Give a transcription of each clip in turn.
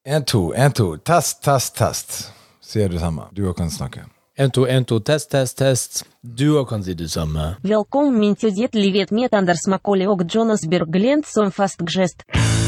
1, 2, 1, 2. Test, test, test. Sier du samme. Du også kan snakke. 1, 2, 1, 2, test. Du også kan si det samme. Welkom mintudet livet met Anders Macaulay og Jonas Berglund som fast gest.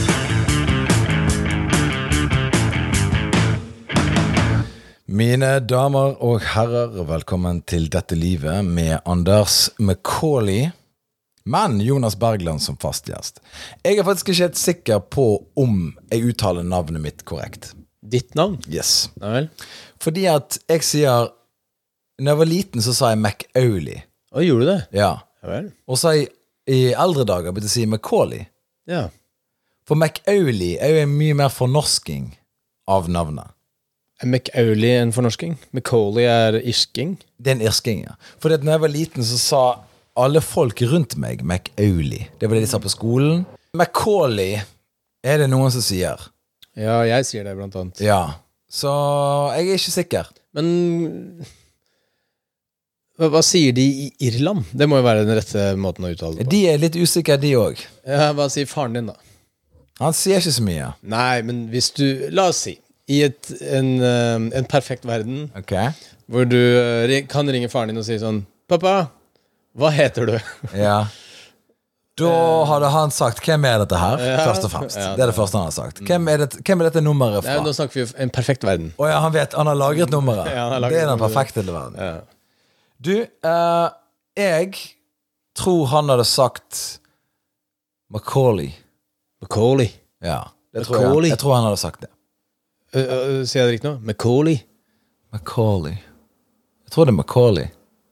Mine damer og herrer, velkommen til Dette livet med Anders Macaulay, men Jonas Berglund som fast gjest. Jeg er faktisk ikke helt sikker på om jeg uttaler navnet mitt korrekt. Ditt navn? Yes. Ja vel. Fordi at jeg sier, når jeg var liten så sa jeg Macaulay. Å, gjorde du det? Ja. Ja vel. Og så i eldre dager begynte jeg å si Macaulay. Ja. For Macaulay er jo en mye mer fornorsking av navnet. Er Macaulay en fornorsking? Macaulay er irsking? Det er en irsking, ja. Fordi at når jeg var liten så sa alle folk rundt meg Macaulay. Det var det de sa på skolen. Macaulay er det noen som sier. Ja, jeg sier det blant annet. Ja, så jeg er ikke sikker. Men hva sier de i Irland? Det må jo være den rette måten å uttale det på. De er litt usikre, de også. Ja, hva sier faren din da? Han sier ikke så mye. Nei, men hvis du, la oss si, i en perfekt verden, Ok. hvor du kan ringe faren din og si sånn, «Pappa, hva heter du?» Ja. Da hadde han sagt, hvem er dette her? Først og fremst. Ja, Det er det første han har sagt. Hvem er dette nummeret Nei, fra? nå snakker vi om en perfekt verden. Åja, han vet, han har lagret nummeret. Ja, han har lagret Det er den nummeret. perfekte verden. Ja. Du, jeg tror han hadde sagt Macaulay. Macaulay. Ja, det tror Macaulay. jeg. Jeg tror han hadde sagt det. Sier jeg det riktig nå? Macaulay. Macaulay. Jeg tror det er Macaulay.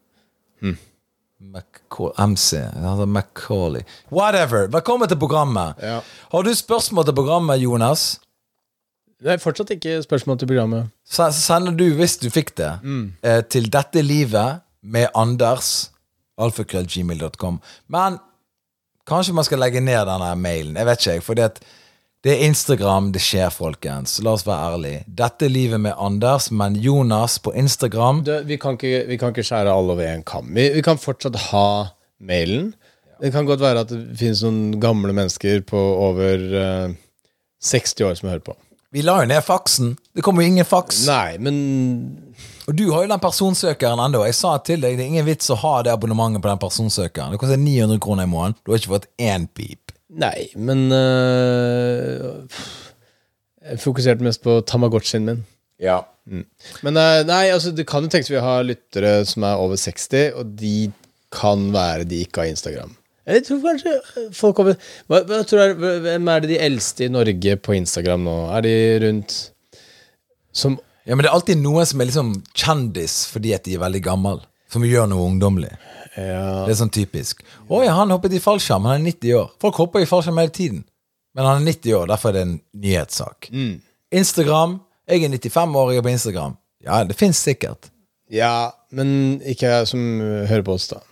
MC. Altså Macaulay. Whatever. Velkommen til programmet. Ja. Har du spørsmål til programmet, Jonas? Det er fortsatt ikke spørsmål til programmet. Så sender du, hvis du fikk det, til Dette livet med Anders alfakrøll@gmail.com. Men kanskje man skal legge ned denne mailen. Jeg vet ikke, fordi at det er Instagram, det skjer, folkens. La oss være ærlig. Dette livet med Anders, men Jonas på Instagram. Vi kan ikke skjære alle over en kam. Vi kan fortsatt ha mailen. Det kan godt være at det finnes noen gamle mennesker på over 60 år som hører på. Vi la jo ned faksen. Det kommer jo ingen faks. Nei, men Og du har jo den personsøkeren enda. Jeg sa til deg, det er ingen vits å ha det abonnementet på den personsøkeren. Det koster 900 kroner i måneden. Du har ikke fått én pip. Nei, men jeg fokuserte mest på Tamagotchien min. Ja. Men nei, altså det kan jo tenkes vi har lyttere som er over 60, og de kan være de ikke har Instagram. Jeg tror kanskje folk over hva tror du, hvem er det de eldste i Norge på Instagram nå? Er de rundt som Ja, men det er alltid noen som er liksom kjendis fordi at de er veldig gammel, som gjør noe ungdomlig. ja, Det er sånn typisk. Oi, han hoppet i fallskjerm, han er 90 år. Folk hopper i fallskjerm hele tiden. Men han er 90 år, derfor er det en nyhetssak. Instagram, jeg er 95 år, jeg er på Instagram. Ja, det finnes sikkert. ja, men ikke jeg som hører på oss da.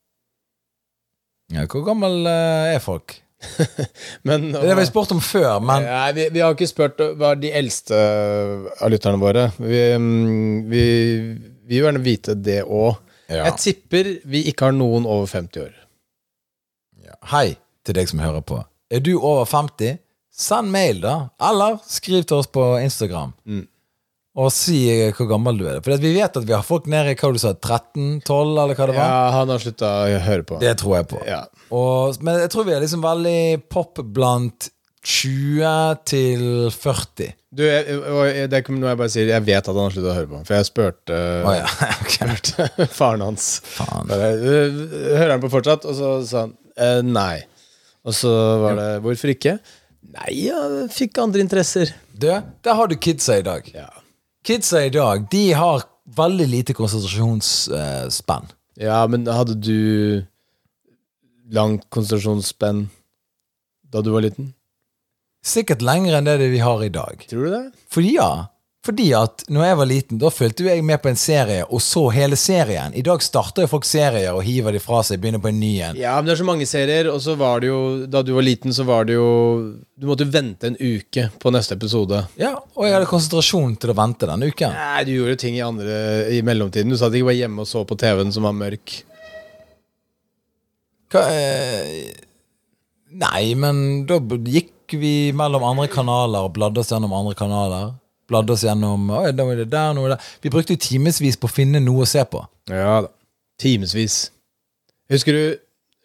Ja, hvor gammel er folk? Men, Det har vi spurt om før, men Nei, vi har ikke spurt hva er de eldste av lytterne våre. Vi vil gjerne vite det også. Ja. Jeg tipper vi ikke har noen over 50 år. Hei til deg som hører på. Er du over 50? Send mail da, eller skriv til oss på Instagram. Og si hvor gammel du er. For vi vet at vi har folk nede i, hva du sa, 13, 12, eller hva det var? Ja, han har sluttet å høre på. Det tror jeg på. Ja. Men jeg tror vi er liksom veldig pop blant 20 til 40. Du, det er ikke noe jeg bare sier. Jeg vet at han har sluttet å høre på. For jeg spurte Åja, ok. faren hans. Faen. Hører han på fortsatt? Og så sa han, nei. Og så var det, hvorfor ikke? Nei, jeg fikk andre interesser. Der har du kidsa i dag. Ja. Kidsa i dag, de har veldig lite konsentrasjonsspenn. Ja, men hadde du langt konsentrasjonsspenn da du var liten? Sikkert lenger enn det vi har i dag. Tror du det? Fordi at når jeg var liten, da følte jeg med på en serie, og så hele serien. I dag starter jo folk serier og hiver de fra seg, begynner på en ny en. Ja, men det er så mange serier, og så var det jo, da du var liten, så var det jo, du måtte vente en uke på neste episode. Ja, og jeg hadde konsentrasjon til å vente denne uken. Nei, du gjorde ting i mellomtiden. Du satt ikke bare hjemme og så på TV-en som var mørk. Nei, men da gikk gikk vi mellom andre kanaler og bladde oss gjennom andre kanaler. Bladde oss gjennom, da var det der, noe der. Vi brukte jo timesvis på å finne noe å se på. Ja da, timesvis. Husker du?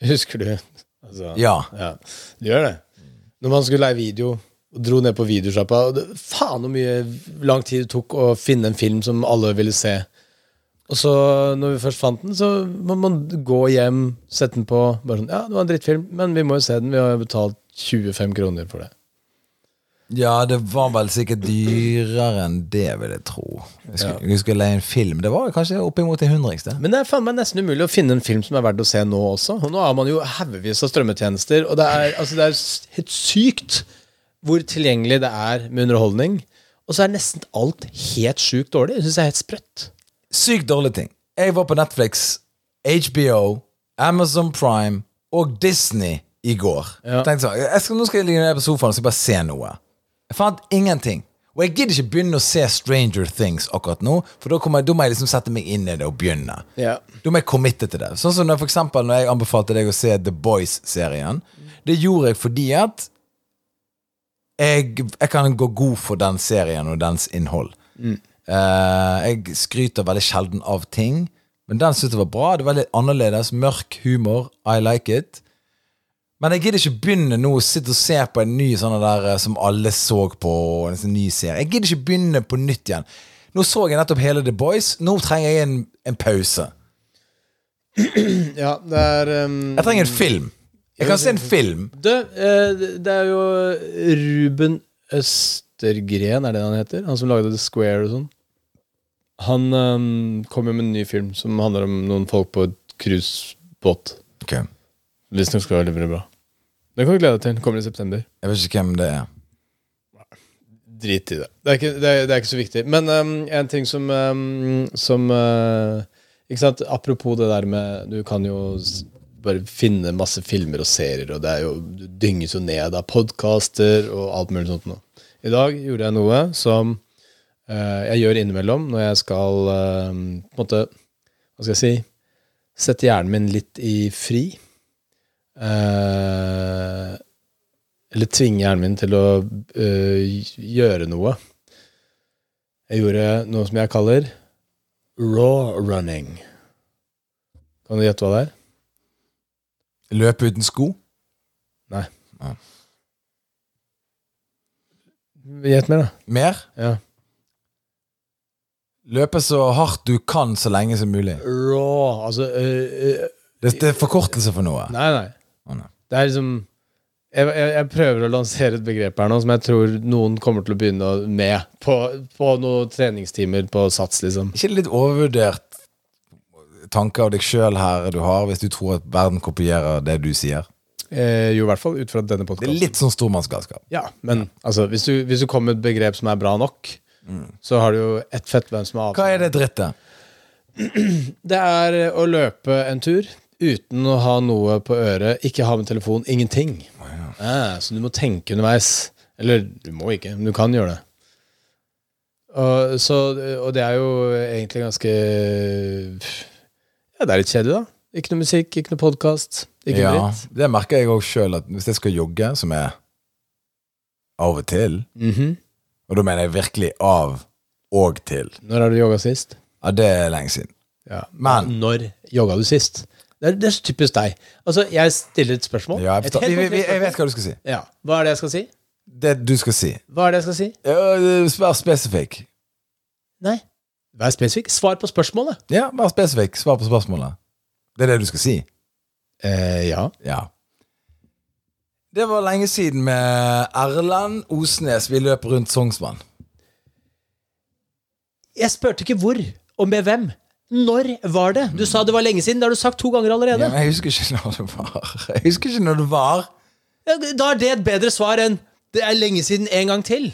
Altså, Ja. Du gjør det. Når man skulle leie video og dro ned på videosjappa, og faen hvor mye lang tid det tok å finne en film som alle ville se. Og så, når vi først fant den, så må man gå hjem, sette den på, bare sånn, ja, det var en drittfilm, men vi må jo se den, vi har betalt 25 kroner for det. Ja, det var vel sikkert dyrere enn det, vil jeg tro. Vi skulle leie en film, det var kanskje oppimot det 100. Men det er faen meg nesten umulig å finne en film som er verdt å se nå også. Og nå har man jo haugevis av strømmetjenester, og det er helt sykt hvor tilgjengelig det er med underholdning. Og så er nesten alt helt sykt dårlig. Jeg synes det er helt sprøtt. Sykt dårlige ting. Jeg var på Netflix, HBO, Amazon Prime og Disney i går. Ja. Tenkte sånn, nå skal jeg ligge ned på sofaen og bare se noe. Jeg fant ingenting. Og jeg gidder ikke begynne å se Stranger Things akkurat nå, for da må jeg liksom sette meg inn i det og begynne. Ja. Da må jeg committe til det. Sånn som for eksempel når jeg anbefalte deg å se The Boys-serien. Det gjorde jeg fordi at jeg kan gå god for den serien og dens innhold. Jeg skryter veldig sjelden av ting, men den synes jeg var bra. Det var litt annerledes, mørk humor, I like it. Men jeg gidder ikke begynne nå å sitte og se på en ny sånn der som alle så på, en sånn ny serie. Jeg gidder ikke begynne på nytt igjen. Nå så jeg nettopp hele The Boys. Nå trenger jeg en pause. Ja, det er Jeg trenger en film. Jeg kan se en film. Det er jo Ruben Østergren, er det han heter? Han som lagde The Square og sånn. Han kom jo med en ny film som handler om noen folk på et cruisebåt. Ok. Hvis det skal være veldig bra. Det kan du glede deg til. Det kommer i september. Jeg vet ikke hvem det er. Drit i det. Det er ikke så viktig. Men en ting som ikke sant? Apropos det der med du kan jo bare finne masse filmer og serier, og det er jo, du dynges jo ned av podcaster og alt mulig sånt nå. I dag gjorde jeg noe som jeg gjør innimellom når jeg skal på en måte, hva skal jeg si, sette hjernen min litt i fri. Eller tvinge hjernen min til å gjøre noe. Jeg gjorde noe som jeg kaller raw running. Kan du gjette hva det er? Løpe uten sko? Nei. Ja. Gjett mer da. Mer? Ja. Løpe så hardt du kan så lenge som mulig. Raw, altså Det er forkortelse for noe. Nei. Det er liksom jeg prøver å lansere et begrep her nå som jeg tror noen kommer til å begynne med på noen treningstimer på sats liksom. Ikke litt overvurdert tanker av deg selv her du har, hvis du tror at verden kopierer det du sier? Jo, i hvert fall ut fra denne podcasten. Det er litt sånn stormannsgalskap. Ja, men altså, hvis du kommer med et begrep som er bra nok, så har du jo et fett hvem som er avstand. Hva er det drittet? Det er å løpe en tur uten å ha noe på øret, ikke ha med telefon, ingenting. Så du må tenke underveis. Eller, du må ikke, men du kan gjøre det. Og det er jo egentlig ganske ja, det er litt kjedelig da. Ikke noe musikk, ikke noe podcast, ikke dritt. Det merker jeg også selv, at hvis jeg skal jogge, som er av og til, og da mener jeg virkelig av og til. Når har du jogget sist? Ja, det er lenge siden. Ja. Men når jogget du sist? Det er så typisk deg. Altså, jeg stiller et spørsmål. ja, jeg vet hva du skal si. Ja. Hva er det jeg skal si? Det du skal si. Hva er det jeg skal si? Vær spesifikk. Nei. Vær spesifikk. Svar på spørsmålet. Ja, vær spesifikk. Svar på spørsmålet. Det er det du skal si. Ja. Ja. Det var lenge siden med Erlend Osnes. Vi løp rundt Sognsvann. Jeg spurte ikke hvor, og med hvem. Når var det? Du sa det var lenge siden. Det har du sagt 2 ganger allerede. Ja, men jeg husker ikke når det var. Ja, da er det et bedre svar enn det er lenge siden en gang til.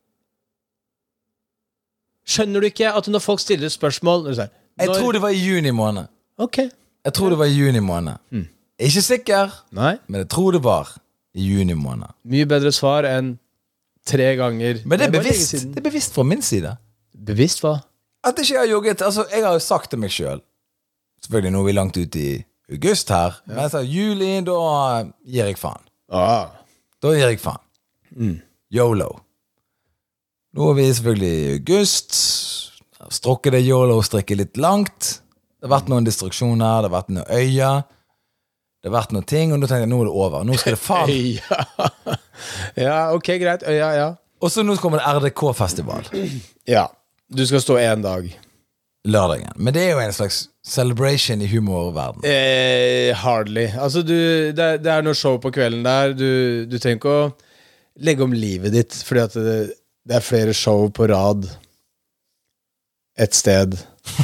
Skjønner du ikke at når folk stiller spørsmål Jeg tror det var i juni måned. Ok. Jeg tror det var i juni måned. Ikke sikker, Nei. men jeg tror det var i juni måned. Mye bedre svar enn 3 ganger. Men det er var lenge bevisst. siden. Det er bevisst fra min side. Bevisst hva? At ikke jeg har jogget. Altså, jeg har jo sagt til meg selv. Selvfølgelig nå er vi langt ut i august her. Men jeg sa juli, da gir jeg faen. Ah. Da gir jeg faen. YOLO. Nå er vi selvfølgelig i august. Strukket det YOLO-strikket litt langt. Det har vært noen distraksjoner, det har vært noen øyer. Det har vært noen ting, og nå tenkte jeg, nå er det over. Nå skal det faen. Ja, ok, greit. Ja. Og så nå kommer det RDK-festival. Ja, du skal stå en dag. Lørdagen. Men det er jo en slags celebration i humorverden. Hardly. Altså, det er noe show på kvelden der. Du trenger ikke å legge om livet ditt, fordi at det er flere show på rad et sted.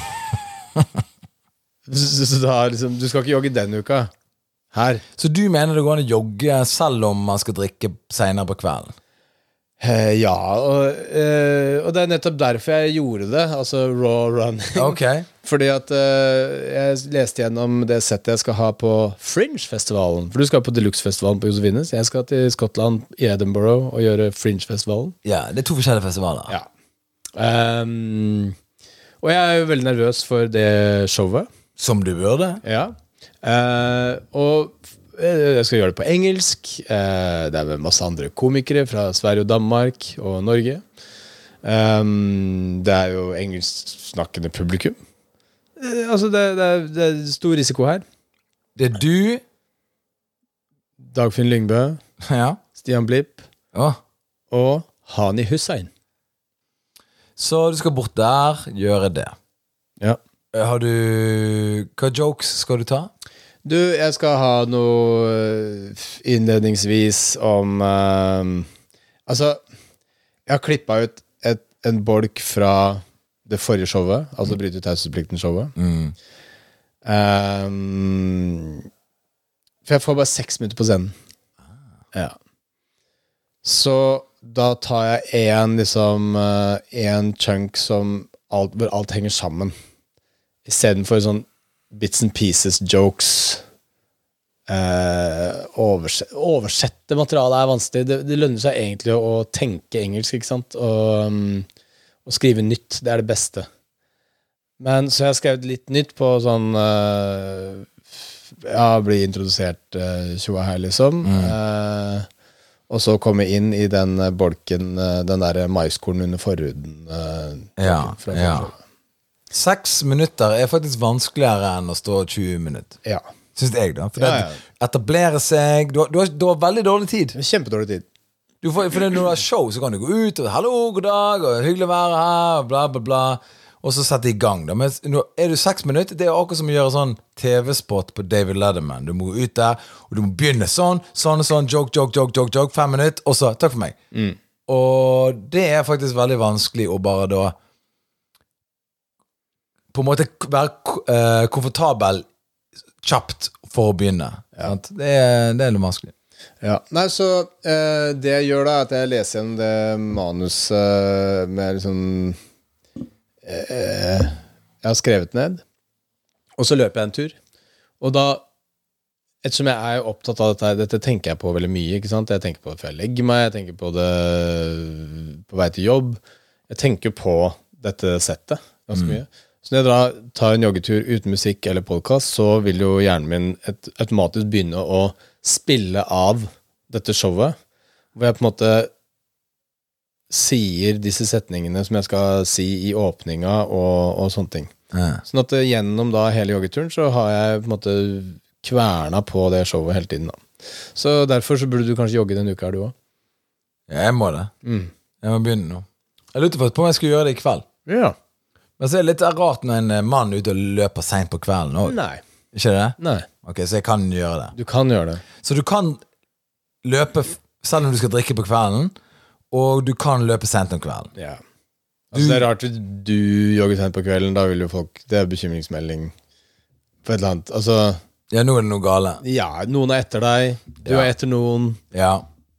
Så da liksom, du skal ikke jogge den uka her. Så du mener det går an å jogge selv om man skal drikke senere på kvelden? Ja, og det er nettopp derfor jeg gjorde det. Altså raw running. Okay. Fordi at jeg leste gjennom det settet jeg skal ha på Fringe-festivalen. For du skal på Deluxe-festivalen på Josefines. Jeg skal til Skottland i Edinburgh og gjøre Fringe-festivalen. Ja, det er 2 forskjellige festivaler. Ja. Og jeg er jo veldig nervøs for det showet. Som du burde. Ja. Og jeg skal gjøre det på engelsk. Det er med masse andre komikere fra Sverige og Danmark og Norge. Det er jo engelsksnakkende publikum. Altså det er stor risiko her. Det er du. Dagfinn Lyngbø. Ja. Stian Blipp. Og Hani Hussein. Så du skal bort der, gjøre det. Ja. Har du... Hva jokes skal du ta? Du, jeg skal ha noe innledningsvis om altså, jeg har klippet ut en bolk fra det forrige showet, altså Bryte ut taushetsplikten-showet. For jeg får bare 6 minutter på scenen. Ja. Så da tar jeg en chunk hvor alt henger sammen. I stedet for sånn bits and pieces, jokes. Oversette materialet er vanskelig. Det lønner seg egentlig å tenke engelsk, ikke sant? Og skrive nytt, det er det beste. Men så jeg har skrevet litt nytt på sånn bli introdusert tjoa her liksom. Og så komme inn i den bolken, den der maiskorn under forhuden. Ja. 6 minutter er faktisk vanskeligere enn å stå 20 minutter. Ja. Synes jeg da. For det etablerer seg, du har veldig dårlig tid. Kjempedårlig tid. For når du har show, så kan du gå ut og hallo, god dag, og hyggelig å være her, bla bla bla. Og så sette i gang da. Men er du 6 minutter, det er akkurat som å gjøre sånn TV-spot på David Letterman. Du må gå ut der, og du må begynne sånn, joke, 5 minutter, og så, takk for meg. Og det er faktisk veldig vanskelig å bare da på en måte være komfortabel kjapt for å begynne. Ja. Det er litt vanskelig. Ja. Nei, så det jeg gjør da, er at jeg leser igjen det manuset med liksom jeg har skrevet ned, og så løper jeg en tur. Og da, ettersom jeg er opptatt av dette tenker jeg på veldig mye, ikke sant? Jeg tenker på det før jeg legger meg, jeg tenker på det på vei til jobb. Jeg tenker på dette settet ganske mye. Så når jeg tar en joggetur uten musikk eller podcast, så vil jo hjernen min automatisk begynne å spille av dette showet, hvor jeg på en måte sier disse setningene som jeg skal si i åpninga og sånne ting. Sånn at gjennom da hele joggeturen så har jeg på en måte kverna på det showet hele tiden da. Så derfor så burde du kanskje jogge den uka her du også. Ja, jeg må det. Jeg må begynne nå. Jeg lurte faktisk på om jeg skulle gjøre det i kveld. Ja. Men så er det litt rart når en mann ute og løper sent på kvelden også. Nei. Ikke det? Nei. Ok, så jeg kan gjøre det. Du kan gjøre det. Så du kan løpe selv om du skal drikke på kvelden, og du kan løpe sent om kvelden. Ja. Altså det er rart hvis du jogger sent på kvelden, da vil jo folk, det er bekymringsmelding på et eller annet. Altså, ja, nå er det noe gale. Ja, noen er etter deg, du er etter noen. Ja.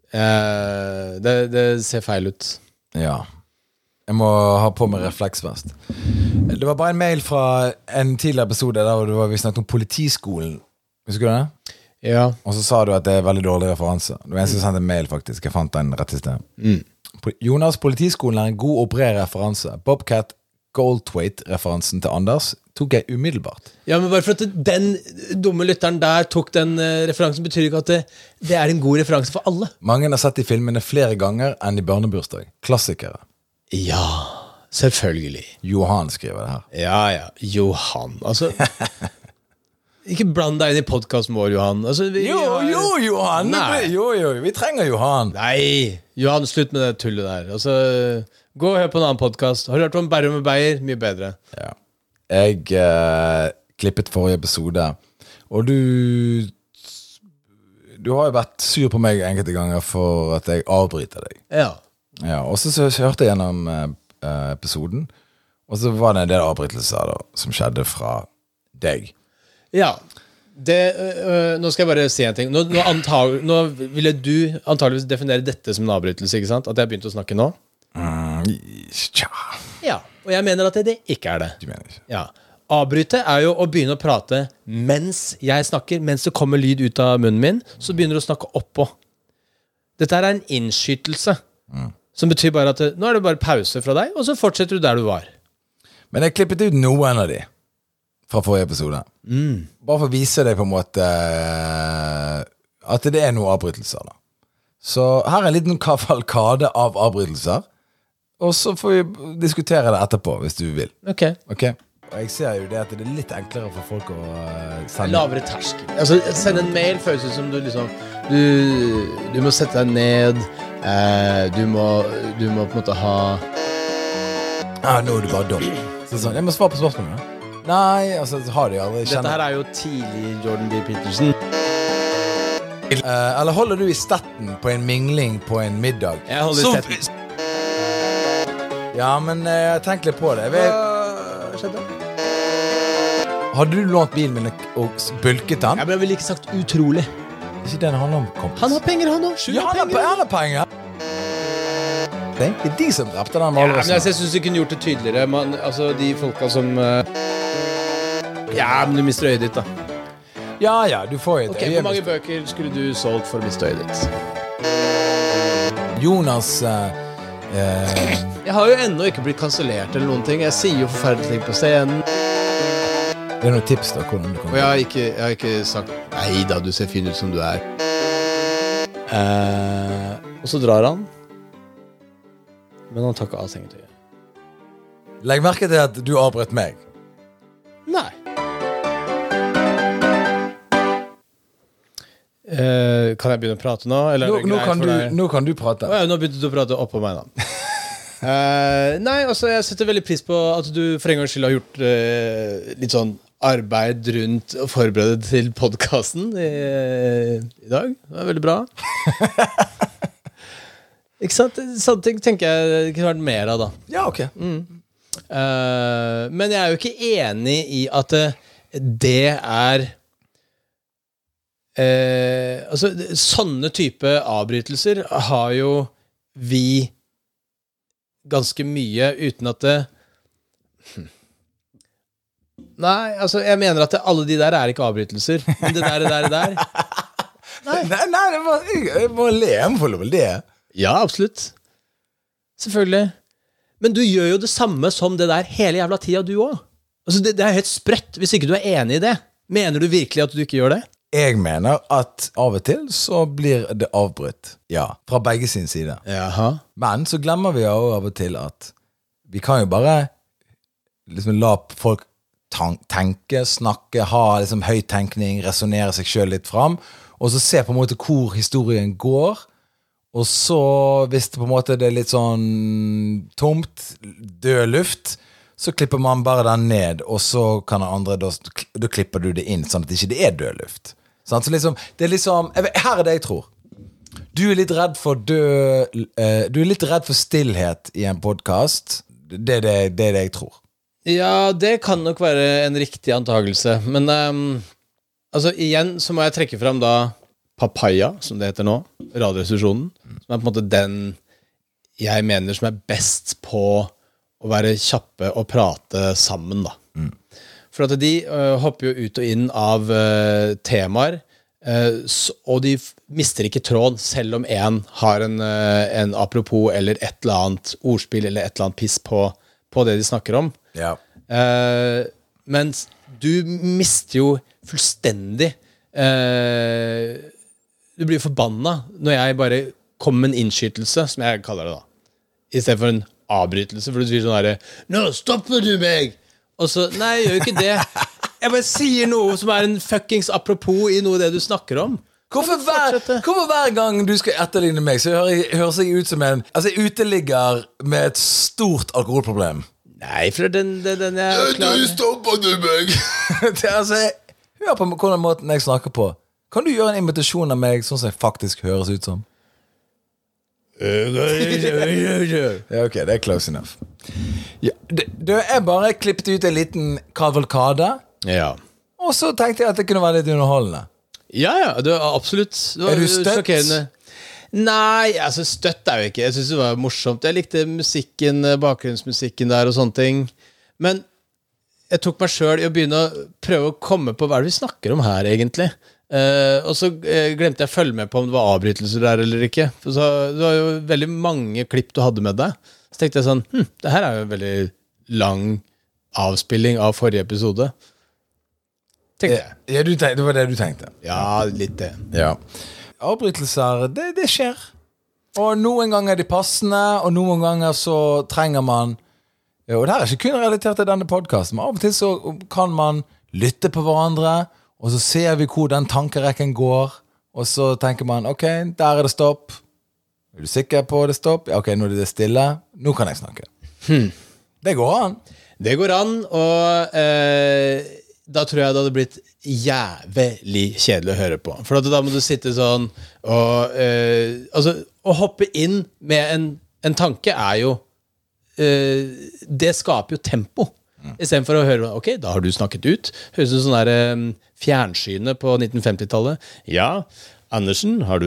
Det ser feil ut. Ja. Jeg må ha på meg refleksvest. Det var bare en mail fra en tidligere episode der vi snakket om politiskolen. Husker du det? Ja. Og så sa du at det er veldig dårlig referanse. Det var en som sendte en mail faktisk. Jeg fant den rett i sted. Jonas, politiskolen er en god og bred referanse. Bobcat Goldthwait-referansen til Anders tok jeg umiddelbart. Ja, men bare for at den dumme lytteren der tok den referansen, betyr ikke at det en god referanse for alle. Mange har sett de filmene flere ganger enn i barnebursdag. Klassikere. Ja, selvfølgelig. Johan skriver det her. Ja, Johan. Altså, ikke bland deg inn i podcasten vår, Johan. Altså, Johan! Nei. Jo, vi trenger Johan. Nei, Johan, slutt med det tullet der. Altså, gå og hør på en annen podcast. Har du hørt om Berrum og Beyer? Mye bedre. Ja. Jeg klippet forrige episode, og du har jo vært sur på meg enkelte ganger for at jeg avbryter deg. Ja, og så hørte jeg gjennom episoden, og så var det en del avbrytelser da, som skjedde fra deg. Ja, nå skal jeg bare si en ting. Nå ville du antageligvis definere dette som en avbrytelse, ikke sant? At jeg begynte å snakke nå? Tja. Ja, og jeg mener at det ikke det. Du mener ikke. Ja. Avbryte jo å begynne å prate mens jeg snakker, mens det kommer lyd ut av munnen min, så begynner du å snakke oppå. Dette en innskytelse, som betyr bare at nå det bare pause fra deg, og så fortsetter du der du var. Men jeg klippet ut noen av de fra forrige episode. Bare for å vise deg på en måte at det noen avbrytelser da. Så her en liten kavalkade av avbrytelser, og så får vi diskutere det etterpå, hvis du vil. Ok. Og jeg ser jo det at det litt enklere for folk å sende. Lavere terskel. Altså, sende en mail føles ut som du liksom du må sette deg ned, du må på en måte ha nå du bare dum. Så sånn, jeg må svare på spørsmålet. Nei, altså, har de aldri Dette her jo tidlig Jordan B. Peterson. Eller holder du i stetten på en mingling på en middag? Jeg holder i stetten. Ja, men tenk litt på det. Hva skjedde? Hadde du lånt bilen min og bulket den? Jeg ville ikke sagt utrolig. Ikke det handler om, kompis. Han har penger, han også. Ja, han har penger. Det de som drepte den valrossen. Jeg synes du kunne gjort det tydeligere. Altså, de folka som men du mister øyet ditt, da. Ja, du får et øye. Hvor mange bøker skulle du solgt for å miste øyet ditt? Jonas Jeg har jo ennå ikke blitt kansellert eller noen ting. Jeg sier jo forferdelige ting på scenen. Det noen tips da, hvordan du kan... Og jeg har ikke sagt neida, du ser fin ut som du og så drar han. Men han tar ikke av sengetøyet. Legg merke til at du avbrøt meg. Nei. Kan jeg begynne å prate nå? Eller nå kan du prate. Nå begynte du å prate oppå meg da. Nei, altså jeg setter veldig pris på at du for en gang skyld har gjort litt sånn arbeid rundt å forberede til podcasten i dag. Det veldig bra. Ikke sant? Sånne ting tenker jeg det kunne vært mer av da. Ja, ok. Men jeg jo ikke enig i at det altså, sånne type avbrytelser har jo vi ganske mye uten at det Nei, altså jeg mener at alle de der ikke avbrytelser. Men det der Nei, jeg må le. Jeg må få lov til det. Ja, absolutt. Selvfølgelig. Men du gjør jo det samme som det der hele jævla tida, du også. Altså det helt sprøtt hvis ikke du enig i det. Mener du virkelig at du ikke gjør det? Jeg mener at av og til så blir det avbrutt. Ja, fra begge sin side. Jaha. Men så glemmer vi jo av og til at vi kan jo bare liksom la folk tenke, snakke, ha liksom høy tenkning, resonere seg selv litt fram, og så se på en måte hvor historien går, og så hvis det på en måte det litt sånn tomt, død luft, så klipper man bare den ned, og så kan den andre, da klipper du det inn, sånn at det ikke død luft. Så liksom, det liksom, her det jeg tror. Du litt redd for du litt redd for stillhet i en podcast. Det jeg tror. Ja, det kan nok være en riktig antagelse. Men altså igjen så må jeg trekke fram da Papaya, som det heter nå, Radioresepsjonen, som på en måte den jeg mener som best på å være kjappe og prate sammen da. For at de hopper jo ut og inn av temaer, og de mister ikke tråd selv om en har en apropos eller et eller annet ordspill eller et eller annet piss på det de snakker om. Ja. Mens du mister jo fullstendig Du blir forbanna når jeg bare kommer med en innskytelse, som jeg kaller det da, i stedet for en avbrytelse. For du sier sånn her: nå stopper du meg! Og så, nei, jeg gjør jo ikke det. Jeg bare sier noe som er en fuckings apropos i noe av det du snakker om. Hvorfor hver gang du skal etterligne meg, så høres jeg ut som en uteligger med et stort alkoholproblem? Nei, for den er klar. Du stopper du meg! Hør på hvordan måten jeg snakker på. Kan du gjøre en invitasjon av meg sånn som jeg faktisk høres ut som? Ja, ok, det er close enough. Ja, du er bare klippet ut en liten kavalkade. Ja. Og så tenkte jeg at det kunne være litt underholdende. Ja, det var absolutt. Det var er du støtt? Sjokkerende. Nei, altså støtt er jo ikke. Jeg synes det var morsomt. Jeg likte musikken, bakgrunnsmusikken der og sånne ting. Men jeg tok meg selv i å begynne å prøve å komme på hva er det vi snakker om her egentlig. Og så glemte jeg å følge med på om det var avbrytelser der eller ikke. For så, det var jo veldig mange klipp du hadde med deg. Så tenkte jeg sånn, det her er jo en veldig lang avspilling av forrige episode. Tenkte jeg. Ja, det var det du tenkte. Ja, litt det. Ja. Avbrytelser, det skjer. Og noen ganger er de passende, og noen ganger så trenger man, og det her er ikke kun relatert til denne podcasten, men av og til så kan man lytte på hverandre, og så ser vi hvor den tankerekken går, og så tenker man, ok, der er det stopp. Er du sikker på det stopp? Ja, ok, nå er det stille. Nå kan jeg snakke. Det går an. Det går an, og da tror jeg det hadde blitt jævlig kjedelig å høre på. For da må du sitte sånn og altså, å hoppe inn med en tanke er jo det skaper jo tempo. I stedet for å høre, ok, da har du snakket ut. Høres ut sånn der fjernsynet på 1950-tallet. Ja, Andersen, har du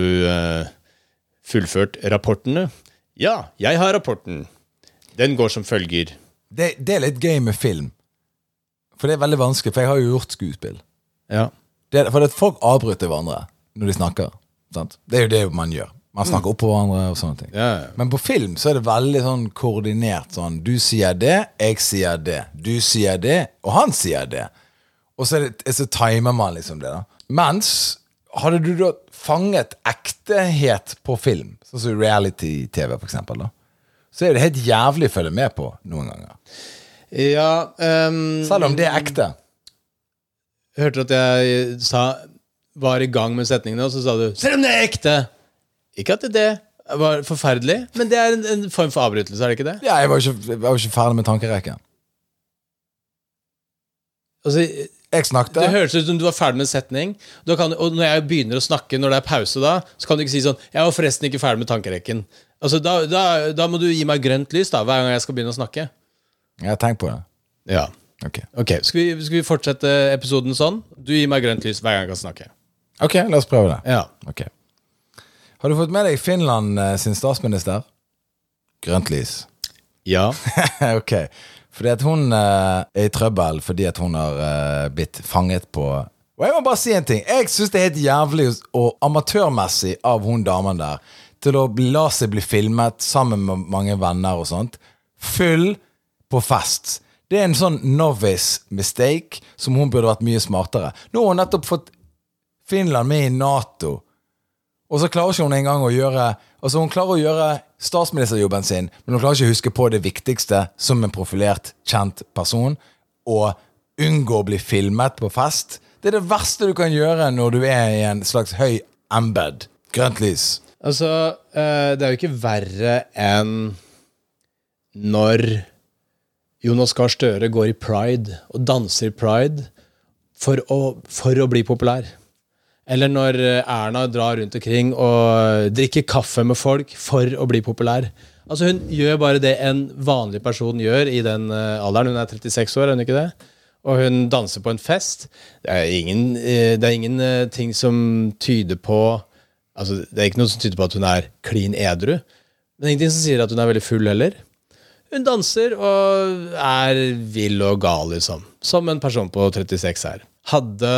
fullført rapportene? Ja, jeg har rapporten. Den går som følger. Det er litt gøy med film. For det er veldig vanskelig, for jeg har jo gjort skuespill. Ja. For det folk avbryter hverandre når de snakker. Sant? Det er jo det man gjør. Man snakker opp på hverandre og sånne ting. Ja. Men på film så er det veldig sånn koordinert. Sånn, du sier det, jeg sier det. Du sier det, og han sier det. Og så, så timer man liksom det da. Mens, hadde du da fanget ektehet på film, sånn som reality-tv for eksempel da, så er det helt jævlig å følge med på noen ganger. Ja, selv om det er ekte. Hørte at jeg var i gang med setningene, og så sa du, selv om det er ekte! Ikke at det var forferdelig, men det er en form for avbrytelse, er det ikke det? Ja, jeg var ikke ferdig med tankerekken. Altså, jeg snakket. Det høres ut som du var ferdig med en setning, og når jeg begynner å snakke, når det er pause da, så kan du ikke si sånn, jeg var forresten ikke ferdig med tankerekken. Altså, da må du gi meg grønt lys da, hver gang jeg skal begynne å snakke. Jeg har tenkt på det. Ja. Ok, skal vi fortsette episoden sånn? Du gir meg grønt lys hver gang jeg kan snakke. Ok, la oss prøve det. Ja. Ok. Har du fått med deg Finland sin statsminister? Grønt lys. Ja. Ok. Fordi at hun er i trøbbel fordi at hun har blitt fanget på. Og jeg må bare si en ting. Jeg synes det er helt jævlig og amatørmessig av hun damen der til å la seg bli filmet sammen med mange venner og sånt. Full på fest. Det er en sånn novice mistake som hun burde vært mye smartere. Nå har hun nettopp fått Finland med i NATO. Og så klarer ikke hun engang å gjøre, altså hun klarer å gjøre statsministerjobben sin, men hun klarer ikke å huske på det viktigste som en profilert, kjent person, og unngå å bli filmet på fest. Det er det verste du kan gjøre når du er i en slags høy embed. Grønt lys. Altså, det er jo ikke verre enn når Jonas Gahr Støre går i Pride og danser i Pride for å bli populær. Eller når Erna drar rundt omkring og drikker kaffe med folk for å bli populær. Altså hun gjør bare det en vanlig person gjør i den alderen. Hun er 36 år, er hun ikke det? Og hun danser på en fest. Det er ingen ting som tyder på, altså det er ikke noe som tyder på at hun er clean edru. Men ingenting som sier at hun er veldig full heller. Hun danser og er vill og gal liksom. Som en person på 36 er. Hadde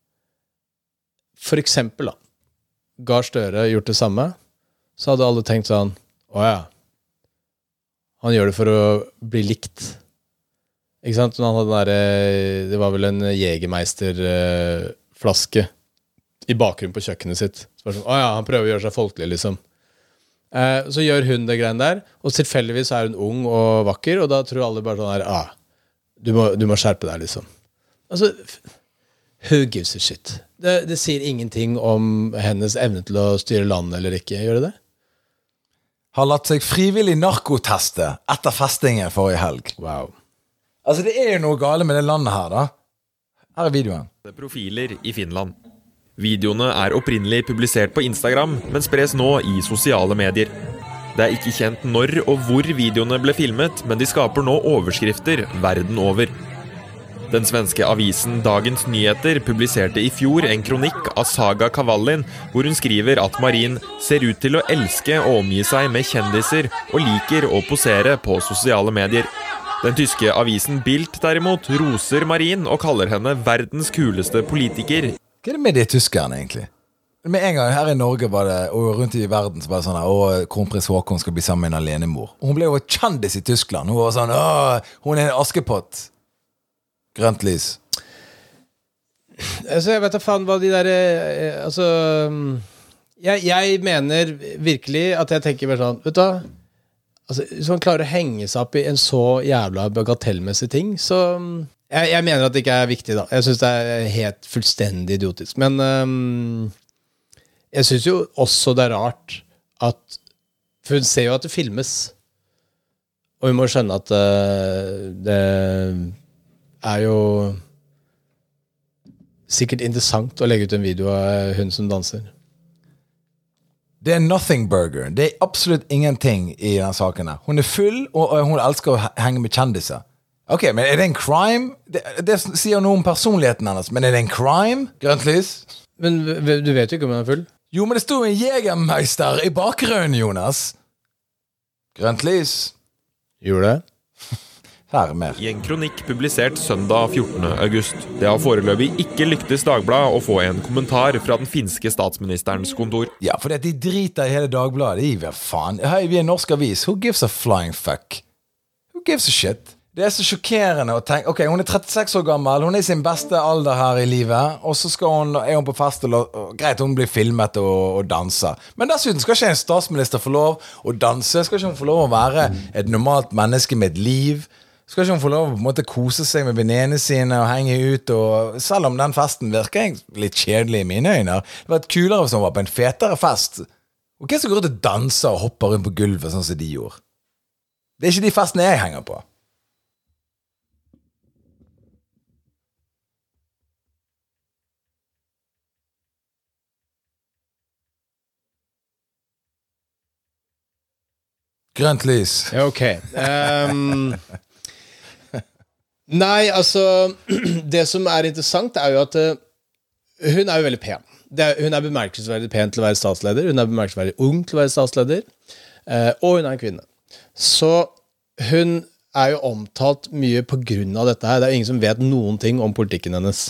for eksempel da, Gahr Støre gjort det samme, så hadde alle tenkt sånn, åja, han gjør det for å bli likt. Ikke sant? Når han hadde den der, det var vel en Jegermeister-flaske i bakgrunnen på kjøkkenet sitt. Så var det sånn, han prøver å gjøre seg folkelig, liksom. Så gjør hun det greiene der, og tilfeldigvis er hun ung og vakker, og da tror alle bare sånn her, du må skjerpe deg, liksom. Altså, who gives a shit? Det sier ingenting om hennes evne til å styre landet eller ikke, gjør det det? Har latt seg frivillig narkoteste etter festingen forrige helg. Wow. Altså, det er jo noe gale med det landet her, da. Her er videoen. Profiler i Finland. Videoene er opprinnelig publisert på Instagram, men spres nå i sosiale medier. Det er ikke kjent når og hvor videoene ble filmet, men de skaper nå overskrifter verden over. Den svenske avisen Dagens Nyheter publiserte i fjor en kronikk av Saga Kavallin, hvor hun skriver at Marin ser ut til å elske å omgi seg med kjendiser og liker å posere på sosiale medier. Den tyske avisen Bild derimot roser Marin og kaller henne verdens kuleste politiker. Hva er det med de tyskerne, egentlig? Med en gang her i Norge var det, og rundt i verden, så var det sånn kronprins Håkon skal bli sammen med en alenemor. Og hun ble jo kjendis i Tyskland. Hun var sånn, hun er en askepott. Grønt lys. Altså, jeg vet da faen hva de der altså jeg mener virkelig at jeg tenker bare sånn, vet du hva, altså, hvis man klarer å henge seg opp i en så jævla bagatellmessig ting, så jeg mener at det ikke er viktig da. Jeg synes det er helt fullstendig idiotisk. Men jeg synes jo også det er rart at, for hun ser jo at det filmes, og hun må skjønne at det er jo sikkert interessant å legge ut en video av hun som danser. Det er nothing burger. Det er absolutt ingenting i den saken her. Hun er full, og hun elsker å henge med kjendiser. Ok, men er det en crime? Det sier noe om personligheten hennes, men er det en crime? Grønt lys? Men du vet jo ikke om hun er full. Jo, men det stod en Jegermeister i bakgrunnen, Jonas. Grønt lys. Gjorde det? Her er mer. I en kronikk publisert søndag 14. august. Det har foreløpig ikke lyktes Dagbladet å få en kommentar fra den finske statsministerens kontor. Ja, for de driter i hele Dagbladet. Hva faen? Hei, vi er en norsk avis. Who gives a flying fuck? Who gives a shit? Det er så sjokkerende å tenke. Ok, hun er 36 år gammel. Hun er i sin beste alder her i livet. Og så er hun på fest og greit, hun blir filmet og danser. Men dessuten skal ikke en statsminister få lov å danse. Skal ikke hun få lov å være et normalt menneske med et liv. Skal ikke hun få lov å på en måte kose seg med venninnene sine og henge ut, og selv om den festen virker litt kjedelig i mine øyne, det var et kulere hvis hun var på en fetere fest. Og hvem som går ut og danser og hopper rundt på gulvet sånn som de gjorde? Det er ikke de festene jeg henger på. Grønt lys. Ja, ok. Nei, altså det som er interessant er jo at hun er jo veldig pen. Hun er bemerkelsesverdig pen til å være statsleder. Hun er bemerkelsesverdig ung til å være statsleder. Og hun er en kvinne. Så hun er jo omtalt mye på grunn av dette her. Det er jo ingen som vet noen ting om politikken hennes.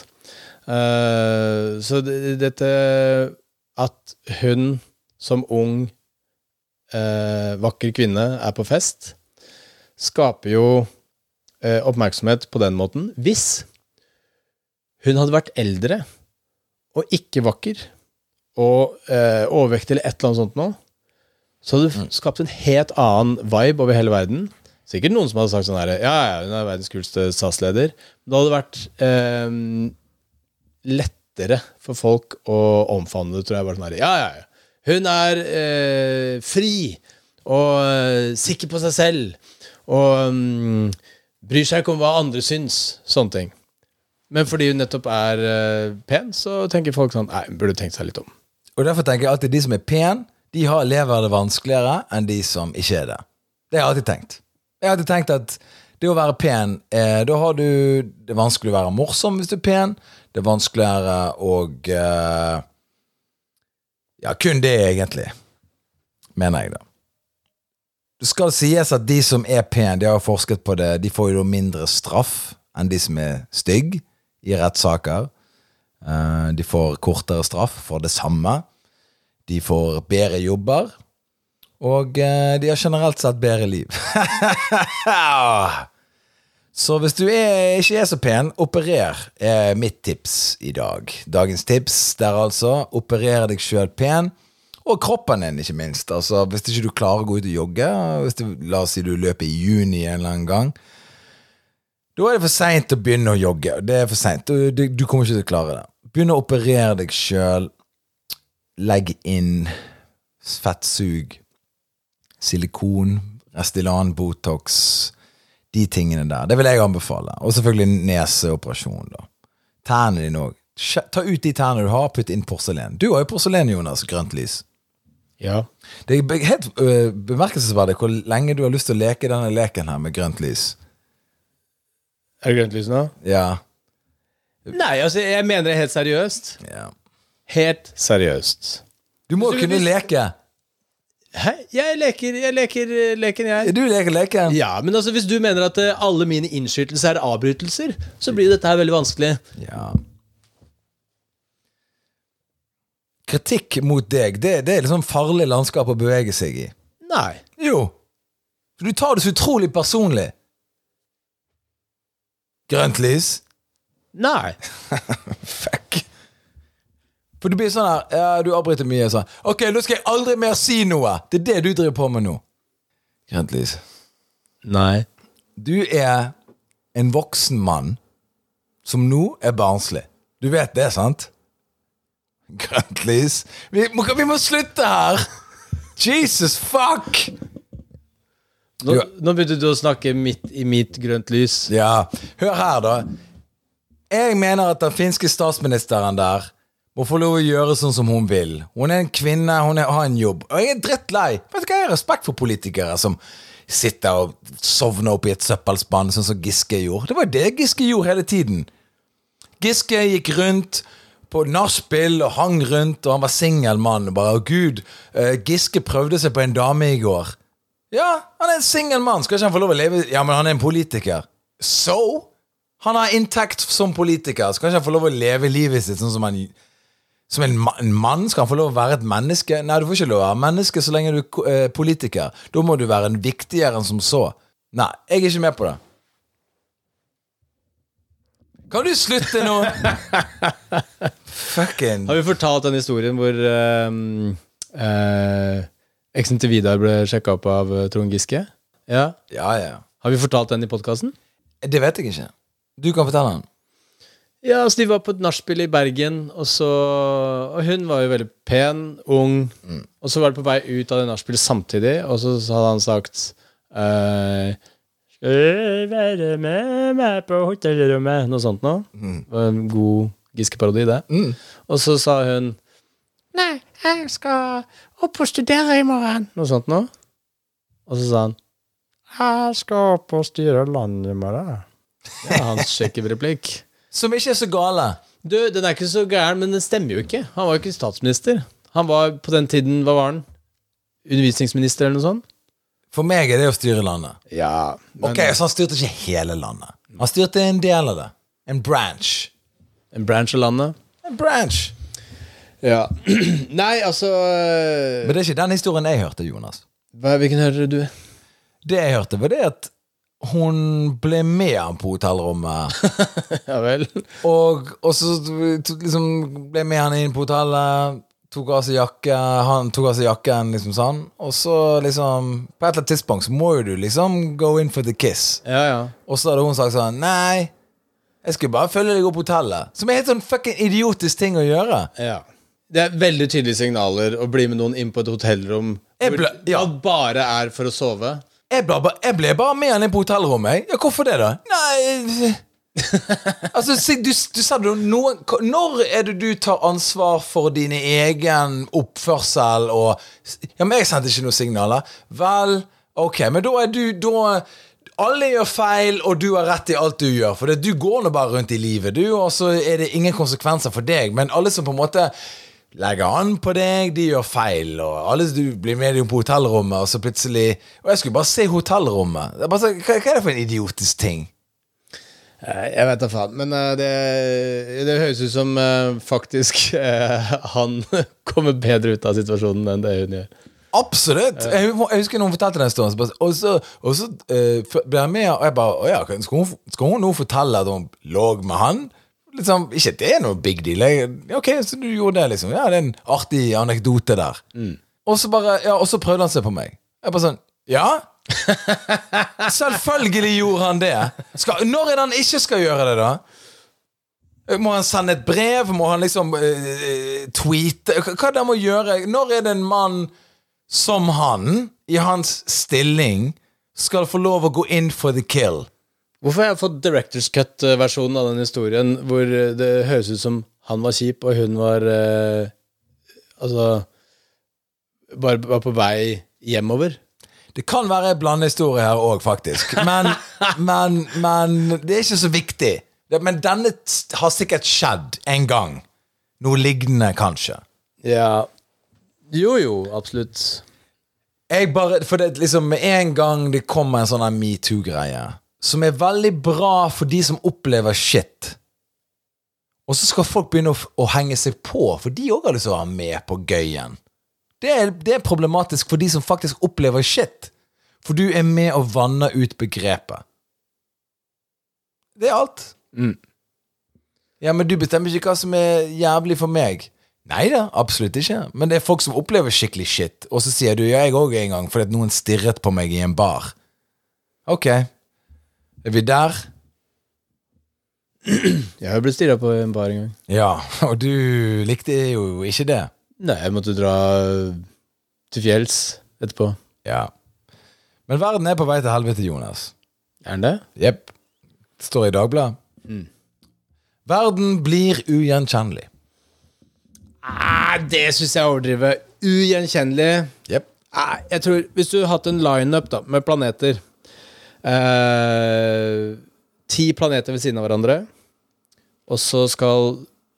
Så dette at hun som ung vakker kvinne er på fest, skaper jo oppmerksomhet på den måten. Hvis hun hadde vært eldre og ikke vakker og overvektig eller et eller annet sånt nå, så hadde det skapt en helt annen vibe over hele verden. Sikkert noen som hadde sagt sånn her, ja, hun er verdens kuleste statsleder. Men det hadde vært lettere for folk å omfavne det, tror jeg. Bare sånn her, ja. Hun er fri og sikker på seg selv og bryr seg ikke om hva andre syns, sånne ting. Men fordi hun nettopp er pen, så tenker folk sånn, nei, hun burde tenkt seg litt om. Og derfor tenker jeg alltid de som er pen, de lever det vanskeligere enn de som ikke er det. Det har jeg alltid tenkt. Jeg har alltid tenkt at det å være pen, da har du det vanskelig å være morsom hvis du er pen. Det er vanskeligere og ja, kun det egentlig, mener jeg da. Det skal sies at de som er pen, de har forsket på det, de får jo mindre straff enn de som er stygg i rettssaker. De får kortere straff for det samme. De får bedre jobber. Og de har generelt sett bedre liv. Så hvis du ikke så pen, operer mitt tips i dag. Dagens tips, der altså, operer deg selv pen, og kroppen din ikke minst. Altså, hvis ikke du klarer å gå ut og jogge, la oss si du løper i juni en eller annen gang, da det for sent å begynne å jogge. Det for sent, du kommer ikke til å klare det. Begynne å operere deg selv, legg inn fettsug, silikon, Restylane, Botox, de tingene der. Det vil jeg anbefale. Og selvfølgelig neseoperasjon da. Tærne dine også. Ta ut de tærne du har, putt inn porselen. Du har jo porselen, Jonas, grønt lys. Ja. Det helt bemerkelsesverdig hvor lenge du har lyst til å leke denne leken her med grønt lys. Det grønt lys nå? Ja. Nei, altså, jeg mener det helt seriøst. Ja. Helt seriøst. Du må kunne leke. Hæ? Jeg leker leken, jeg. Du leker leken? Ja, men altså, hvis du mener at alle mine innskytelser avbrytelser, så blir dette her veldig vanskelig. Ja. Kritikk mot deg, det liksom farlig landskap å bevege seg i. Nei. Jo. Du tar det så utrolig personlig. Grønt lys? Nei. Fuck. For du blir sånn her, ja, du avbryter mye sånn. Ok, nå skal jeg aldri mer si noe. Det det du driver på med nå. Grønt lys. Nei. Du en voksen mann som nå barnslig. Du vet det, sant? Grønt lys. Vi må slutte her. Jesus, fuck! Nå begynte du å snakke midt i mitt grønt lys. Ja, hør her da. Jeg mener at den finske statsministeren der må få lov å gjøre sånn som hun vil. Hun en kvinne, hun har en jobb. Og jeg drittlei. Vet du hva, jeg har respekt for politikere som sitter og sovner opp i et søppelspann, sånn som Giske gjorde. Det var det Giske gjorde hele tiden. Giske gikk rundt på nachspiel og hang rundt, og han var singelmann. Og bare, Gud, Giske prøvde seg på en dame i går. Ja, han en singelmann. Skal ikke han få lov å leve? Ja, men han en politiker. Så? Han har inntekt som politiker. Skal ikke han få lov å leve livet sitt sånn som han... Som en mann skal han få lov å være et menneske? Nei, du får ikke lov å være menneske så lenge du politiker. Da må du være en viktigere enn som så. Nei, jeg ikke med på det. Kan du slutte nå? Fucking... Har vi fortalt den historien hvor eksen til Vidar ble sjekket opp av Trond Giske? Ja? Ja, ja. Har vi fortalt den i podcasten? Det vet jeg ikke. Du kan fortelle den. Ja, altså de var på et nachspiel i Bergen, og hun var jo veldig pen, ung, og så var det på vei ut av det nachspielet samtidig, og så hadde han sagt skal du være med meg på hotellrommet? Noe sånt nå. Det var en god Giske-parodi, det. Og så sa hun nei, jeg skal opp og studere i morgen. Noe sånt nå. Og så sa han jeg skal opp og styre landet i morgen. Det hans sjekkevreplikk. Som ikke så gale. Du, den ikke så gæren, men den stemmer jo ikke. Han var jo ikke statsminister. Han var på den tiden, hva var han? Undervisningsminister eller noe sånt? For meg det å styre landet. Ja. Men... Ok, så han styrte ikke hele landet. Han styrte en del av det. En branch. En branch av landet? En branch. Ja. Nei, altså... Men det ikke den historien jeg hørte, Jonas. Hvilken hører du? Det jeg hørte var det at hun ble med han på hotellrommet. Ja vel. Og så liksom ble med han inn på hotellet, tok av seg jakken liksom sånn. Og så liksom på et eller annet tidspunkt så må jo du liksom go in for the kiss. Ja, ja. Og så hadde hun sagt sånn, nei, jeg skulle bare følge deg opp på hotellet. Som helt sånn fucking idiotisk ting å gjøre. Ja. Det veldig tydelige signaler å bli med noen inn på et hotellrom hvor det bare for å sove. Jeg ble bare med han inn på hotellrommet. Ja, hvorfor det da? Nei... Altså, du sa det noen... Når det du tar ansvar for din egen oppførsel og... Ja, men jeg sendte ikke noen signaler. Vel, ok, men da alle gjør feil, og du har rett i alt du gjør. For du går nå bare rundt i livet, du, og så det ingen konsekvenser for deg. Men alle som på en måte... legger an på deg, de gjør feil, og alle du blir med deg på hotellrommet, og så plutselig, og jeg skulle bare se hotellrommet. Det bare, hva det for en idiotisk ting? Jeg vet da faen, men det høres ut som faktisk han kommer bedre ut av situasjonen enn det hun gjør. Absolutt. Jeg husker noen fortalte den stående, og så ble jeg med, og jeg bare, skal hun nå fortelle at hun lå med han? Liksom, ikke det noe big deal. Ok, så du gjorde det liksom. Ja, det en artig anekdote der. Og så bare, og så prøvde han seg på meg. Jeg bare sånn, ja? Selvfølgelig gjorde han det. Når det han ikke skal gjøre det da? Må han sende et brev? Må han liksom tweete? Hva det må gjøre? Når det en mann som han, i hans stilling, skal få lov å gå inn for the kill? Hvorfor har jeg fått Director's Cut-versjonen av den historien, hvor det høres ut som han var kjip, og hun var bare på vei hjemover? Det kan være en blandehistorie her også, faktisk. Men det ikke så viktig. Men denne har sikkert skjedd en gang. Noe lignende, kanskje. Ja. Jo, absolutt. For det liksom med en gang det kommer en sånn MeToo-greie, som veldig bra for de som opplever shit, og så skal folk begynne å henge seg på, for de også har lyst til å være med på gøyen. Det problematisk for de som faktisk opplever shit, for du med å vanne ut begrepet. Det alt. Ja, men du bestemmer ikke hva som jævlig for meg. Neida, absolutt ikke. Men det folk som opplever skikkelig shit, og så sier du, ja, jeg også en gang, fordi at noen stirret på meg i en bar. Ok. Vi der? Jeg har blitt stirret på i en bar en gang. Ja, og du likte jo ikke det. Nei, jeg måtte dra til fjells etterpå. Ja. Men verden på vei til helvete, Jonas. Den det? Jepp. Det står i Dagbladet. Verden blir ugjenkjennelig. Det synes jeg overdriver. Ugjenkjennelig. Jepp. Jeg tror, hvis du har hatt en line-up da, med planeter, 10 planeter ved siden av hverandre, og så skal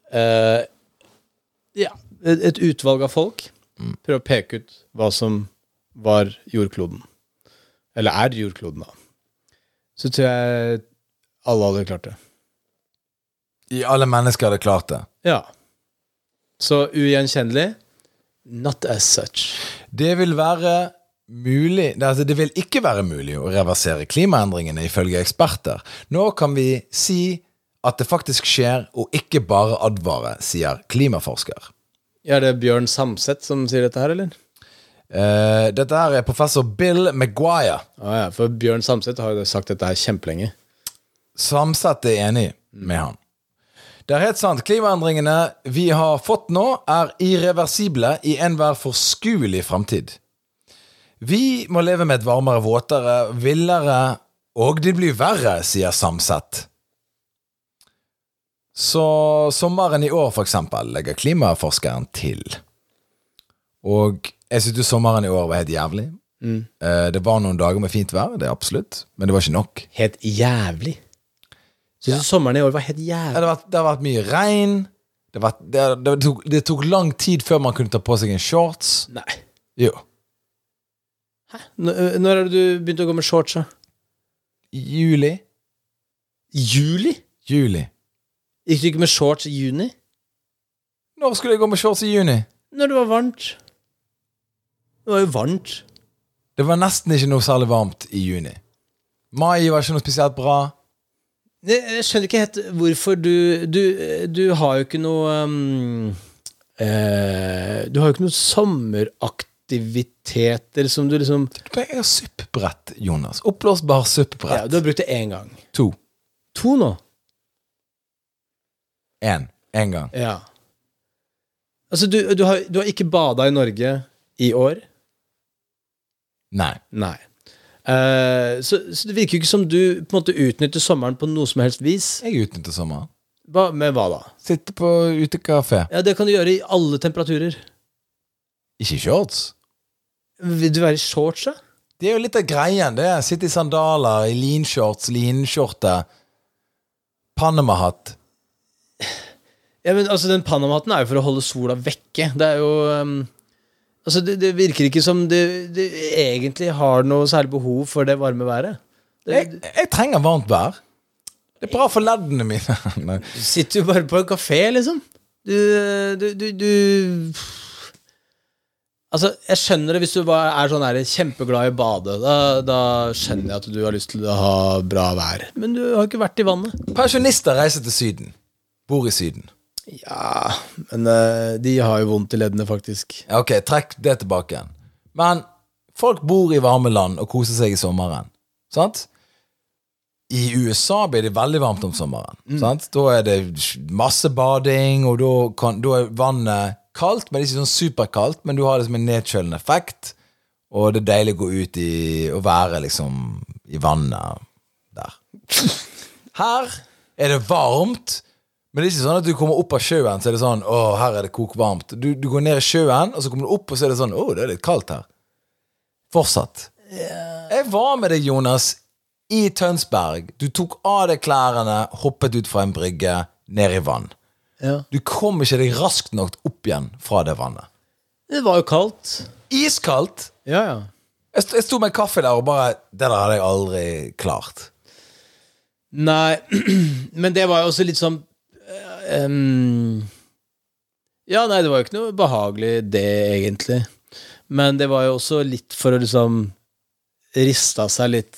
et utvalg av folk prøve å peke ut hva som var jordkloden. Eller jordkloden da. Så tror jeg alle hadde klart det. Alle mennesker hadde klart det. Ja. Så ugjenkjennelig, not as such. Det vil være mulig, det vil ikke være mulig å reversere klimaendringene ifølge eksperter. Nå kan vi si at det faktisk skjer, og ikke bare advare, sier klimaforsker. Ja, det Bjørn Samset som sier dette her, eller? Dette her professor Bill Maguire. Ja, for Bjørn Samset har jo sagt dette her kjempelenge. Samset enig med han. Det helt sant, klimaendringene vi har fått nå irreversible i enhver forskuelig fremtid. Vi må leve med et varmere, våtere, villere, og det blir verre, sier Samset. Så sommeren i år, for eksempel, legger klimaforskeren til. Og jeg synes sommeren i år var helt jævlig. Det var noen dager med fint vær, det absolutt, men det var ikke nok. Helt jævlig? Synes du sommeren i år var helt jævlig? Det har vært mye regn. Det tok lang tid før man kunne ta på seg en shorts. Nei. Jo. Hæ? Når har du begynt å gå med shorts, da? Juli. Juli? Juli. Gikk du ikke med shorts i juni? Når skulle jeg gå med shorts i juni? Når det var varmt. Det var jo varmt. Det var nesten ikke noe særlig varmt i juni. Mai var ikke noe spesielt bra. Jeg skjønner ikke helt hvorfor du har jo ikke noe du har jo ikke noe sommeraktiviteter som du liksom... Jeg har suppbrett, Jonas. Oppblåsbar suppbrett. Ja, du har brukt det 1 gang. 2. 2 nå? 1 gang. Ja. Altså, du har ikke badet i Norge i år? Nei. Så det virker jo ikke som du på en måte utnytter sommeren på noe som helst vis. Jeg utnytter sommeren. Med hva da? Sitte på utekafé. Ja, det kan du gjøre i alle temperaturer. Ikke shorts. Vil du være i shorts, da? Det jo litt av greien, det. Sitte i sandaler, i linshorts, linskjorte, Panama-hatt. Ja, men altså, den Panama-hatten jo for å holde sola vekke. Det jo... Altså, det virker ikke som det egentlig har noe særlig behov for det varme været. Jeg trenger varmt vær. Det bra for leddene mine. Du sitter jo bare på en kafé, liksom. Altså, jeg skjønner det hvis du bare sånn her kjempeglad i bade. Da skjønner jeg at du har lyst til å ha bra vær. Men du har ikke vært i vannet. Pensjonister reiser til Syden. Bor i Syden. Ja, men de har jo vondt i leddene, faktisk. Ja, ok, trekk det tilbake igjen. Men folk bor i varme land og koser seg i sommeren. Sant? I USA blir det veldig varmt om sommeren. Sant? Da er det masse bading, og da er vannet kaldt, men det er ikke sånn superkaldt, men du har det som en nedkjølende effekt, og det er deilig å gå ut og være liksom i vannet der. Her er det varmt, men det er ikke sånn at du kommer opp av sjøen, så er det sånn, her er det kokvarmt. Du går ned i sjøen, og så kommer du opp, og så er det sånn, det er litt kaldt her. Fortsatt. Jeg var med deg, Jonas, i Tønsberg. Du tok av deg klærne, hoppet ut fra en brygge, ned i vann. Ja. Du kom ikke deg raskt nok opp igjen fra det vannet. Det var jo kaldt. Iskaldt. Ja. Jeg sto med kaffe der og bare, det der hadde jeg aldri klart. Nei, men det var jo også litt sånn ja, nei, det var jo ikke noe behagelig det egentlig. Men det var jo også litt for å liksom riste av seg litt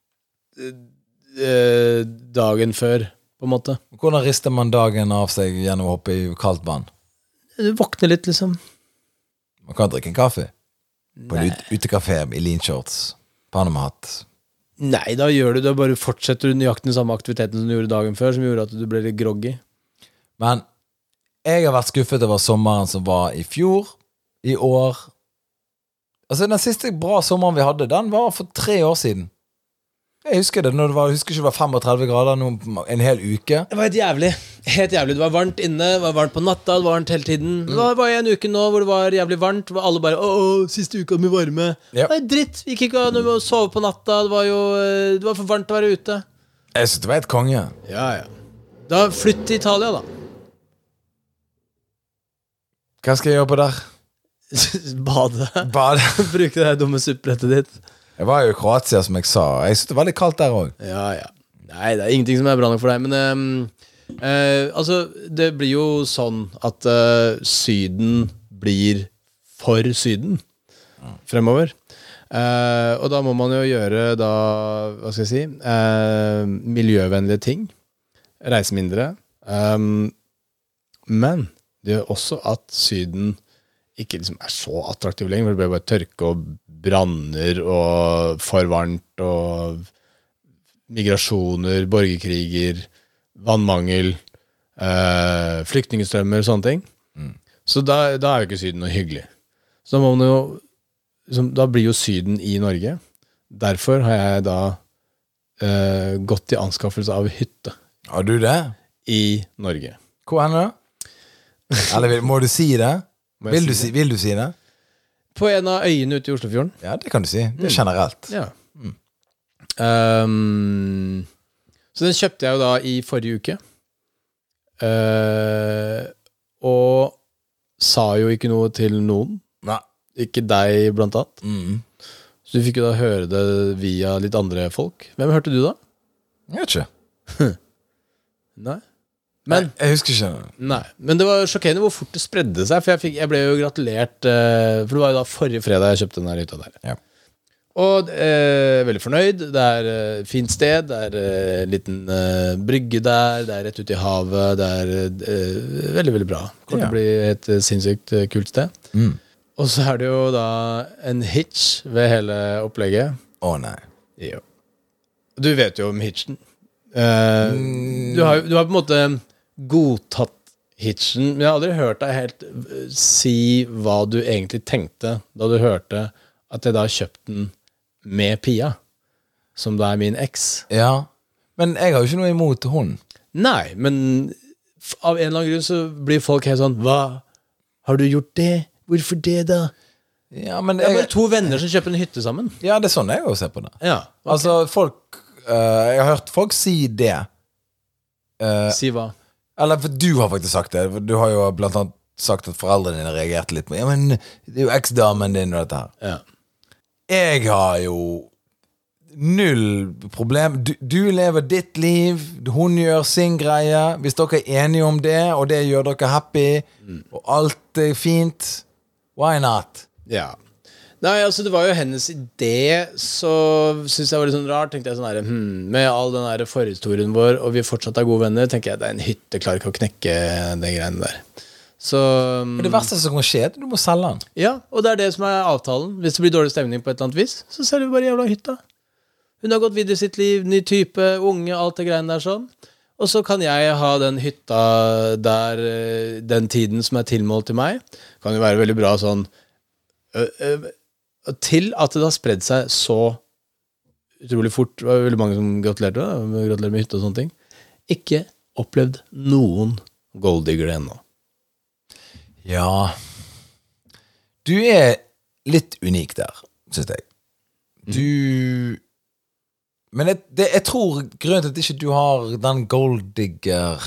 dagen før, på en måte. Hvordan rister man dagen av seg gjennom å hoppe i kaldt vann? Du våkner litt, liksom. Man kan drikke en kaffe på en utekafé i lean-shorts, Panama-hatt. Nei, da gjør du det. Bare fortsetter du nøyaktig den samme aktiviteten som du gjorde dagen før, som gjorde at du ble litt groggy. Men jeg har vært skuffet over sommeren som var i fjor, i år. Altså, den siste bra sommeren vi hadde, den var for 3 år siden. Jeg husker det, jeg husker ikke det var 35 grader en hel uke. Det var helt jævlig. Det var varmt inne, det var varmt på natta, det var varmt hele tiden. Det var en uke nå hvor det var jævlig varmt, hvor alle bare, siste uka med varme. Ja. Det var dritt, vi gikk ikke an å sove på natta, det var for varmt å være ute. Jeg synes det var et konge. Ja. Da flytt til Italia, da. Hva skal jeg gjøre på der? Bade. Bruke det dumme supprettet ditt. Jeg var jo i Kroatia, som jeg sa. Jeg synes det var veldig kaldt der også. Ja. Nei, det er ingenting som er bra nok for deg. Men altså, det blir jo sånn at Syden blir for Syden fremover. Og da må man jo gjøre hva skal jeg si, miljøvennlige ting. Reise mindre. Men det gjør også at Syden ikke liksom er så attraktiv lenger, for det blir bare tørke og branner og for varmt og migrasjoner, borgerkriger, vannmangel, flyktningstrømmer og sånne ting. Så da er jo ikke Syden noe hyggelig. Så da må man jo da blir jo Syden i Norge. Derfor har jeg da gått til anskaffelse av hytte. Har du det? I Norge. Hvor er det? Eller må du si det? Vil du si det? På en av øyene ute i Oslofjorden. Ja, det kan du si. Det er generelt. Ja. Så den kjøpte jeg jo da i forrige uke. Og sa jo ikke noe til noen. Nei. Ikke deg blant annet. Så du fikk jo da høre det via litt andre folk. Hvem hørte du da? Jeg vet ikke. Nei. Men jeg husker ikke. Nei, men det var sjokkerende hvor fort det spredde seg. For jeg ble jo gratulert, for det var jo da forrige fredag jeg kjøpte den her hytta der. Ja. Og veldig fornøyd. Det er et fint sted. Det er en liten brygge der. Det er rett ute i havet. Det er veldig, veldig bra. Det kommer til å bli et sinnssykt kult sted. Og så er det jo da en hitch ved hele opplegget. Nei. Jo. Du vet jo om hitchen. Du har på en måte godtatt hitchen, men jeg har aldri hørt deg helt si hva du egentlig tenkte da du hørte at jeg da har kjøpt den med Pia, som da er min eks. Ja, men jeg har jo ikke noe imot hun. Nei, men av en eller annen grunn så blir folk helt sånn, hva? Har du gjort det? Hvorfor det da? Ja, men det er bare 2 venner som kjøper en hytte sammen. Ja, det er sånn jeg også ser på det. Ja, okay. Altså, jeg har hørt folk si det. Si hva? Eller for du har faktisk sagt det. Du har jo blant annet sagt at foreldrene dine reagerte litt med, ja, men det er jo eks-damen din og dette her. Ja. Jeg har jo null problem. Du lever ditt liv, hun gjør sin greie. Hvis dere er enige om det, og det gjør dere happy, og alt er fint, why not? Ja. Nei, altså det var jo hennes idé. Så synes jeg var litt sånn rart. Tenkte jeg sånn her, med all den der forhistorien vår, og vi fortsatt er gode venner, tenker jeg det er en hytte, klarer ikke å knekke de greiene der. Så Men det verste som kan skje, du må selge den. ja, og det er det som er avtalen. Hvis det blir dårlig stemning på et eller annet vis, så selger vi bare jævla hytta. Hun har gått videre i sitt liv, ny type, unge, alt det greiene der sånn. Og så kan jeg ha den hytta der, den tiden som er tilmålt til meg. Kan jo være veldig bra sånn til at det har spredd seg så utrolig fort. Det var veldig mange som gratulerte med hytte og sånne ting. Ikke opplevd noen golddiggere ennå. Ja. Du er litt unik der, synes jeg. Men jeg tror grunnen til at ikke du har den golddigger,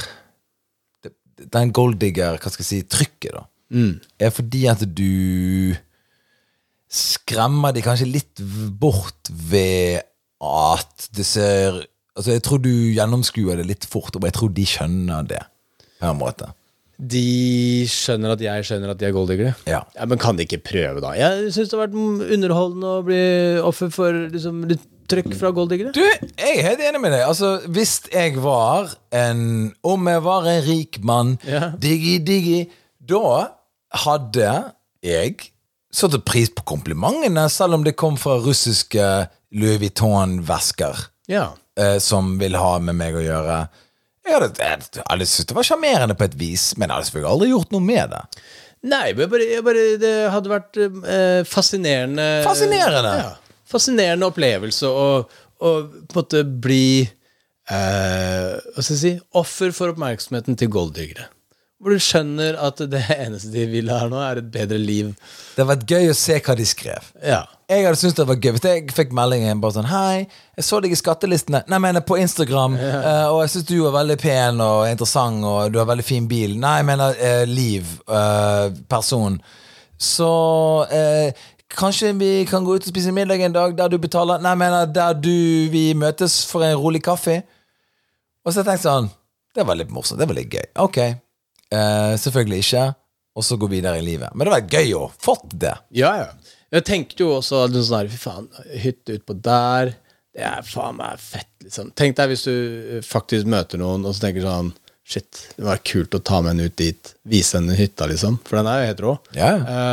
hva skal jeg si, trykket da, er fordi at du skremmer de kanskje litt bort ved at det ser, altså jeg tror du gjennomskuer det litt fort, og jeg tror de skjønner det på en måte. De skjønner at jeg skjønner at de er golddiggere. Ja. Ja, men kan de ikke prøve da? Jeg synes det har vært underholdende å bli offer for liksom, litt trykk fra golddiggere. Du, jeg er helt enig med deg. Altså, hvis jeg var om jeg var en rik mann, diggi, da hadde jeg satt pris på komplimentene, selv om det kom fra russiske Louis Vuitton-vesker, som vil ha med meg å gjøre. Jeg hadde syntes det var charmerende på et vis, men jeg hadde selvfølgelig aldri gjort noe med det. Nei, det hadde vært fascinerende. Fascinerende? Ja, fascinerende opplevelse å på en måte bli hva skal jeg si, offer for oppmerksomheten til golddiggere. Hvor du skjønner at det eneste de vil her nå er et bedre liv. Det har vært gøy å se hva de skrev. Ja. Jeg hadde syntes det var gøy. Hvis jeg fikk meldingen bare sånn, hei, jeg så deg i skattelistene. Nei, jeg mener på Instagram, og jeg synes du er veldig pen og interessant, og du har veldig fin bil. Nei, jeg mener liv, person. Så kanskje vi kan gå ut og spise middag en dag der du betaler. Nei, jeg mener der vi møtes for en rolig kaffe. Og så tenkte jeg sånn, det var litt morsomt, det var litt gøy. Ok, selvfølgelig ikke. Og så gå videre i livet. Men det var gøy å fått det. Ja. Jeg tenkte jo også sånn her, fy faen, hytte ut på der, det er faen meg fett, liksom. Tenk deg hvis du faktisk møter noen, og så tenker sånn, shit, det var kult å ta med henne ut dit, vise henne hytta, liksom. For den er jo helt rå. Ja.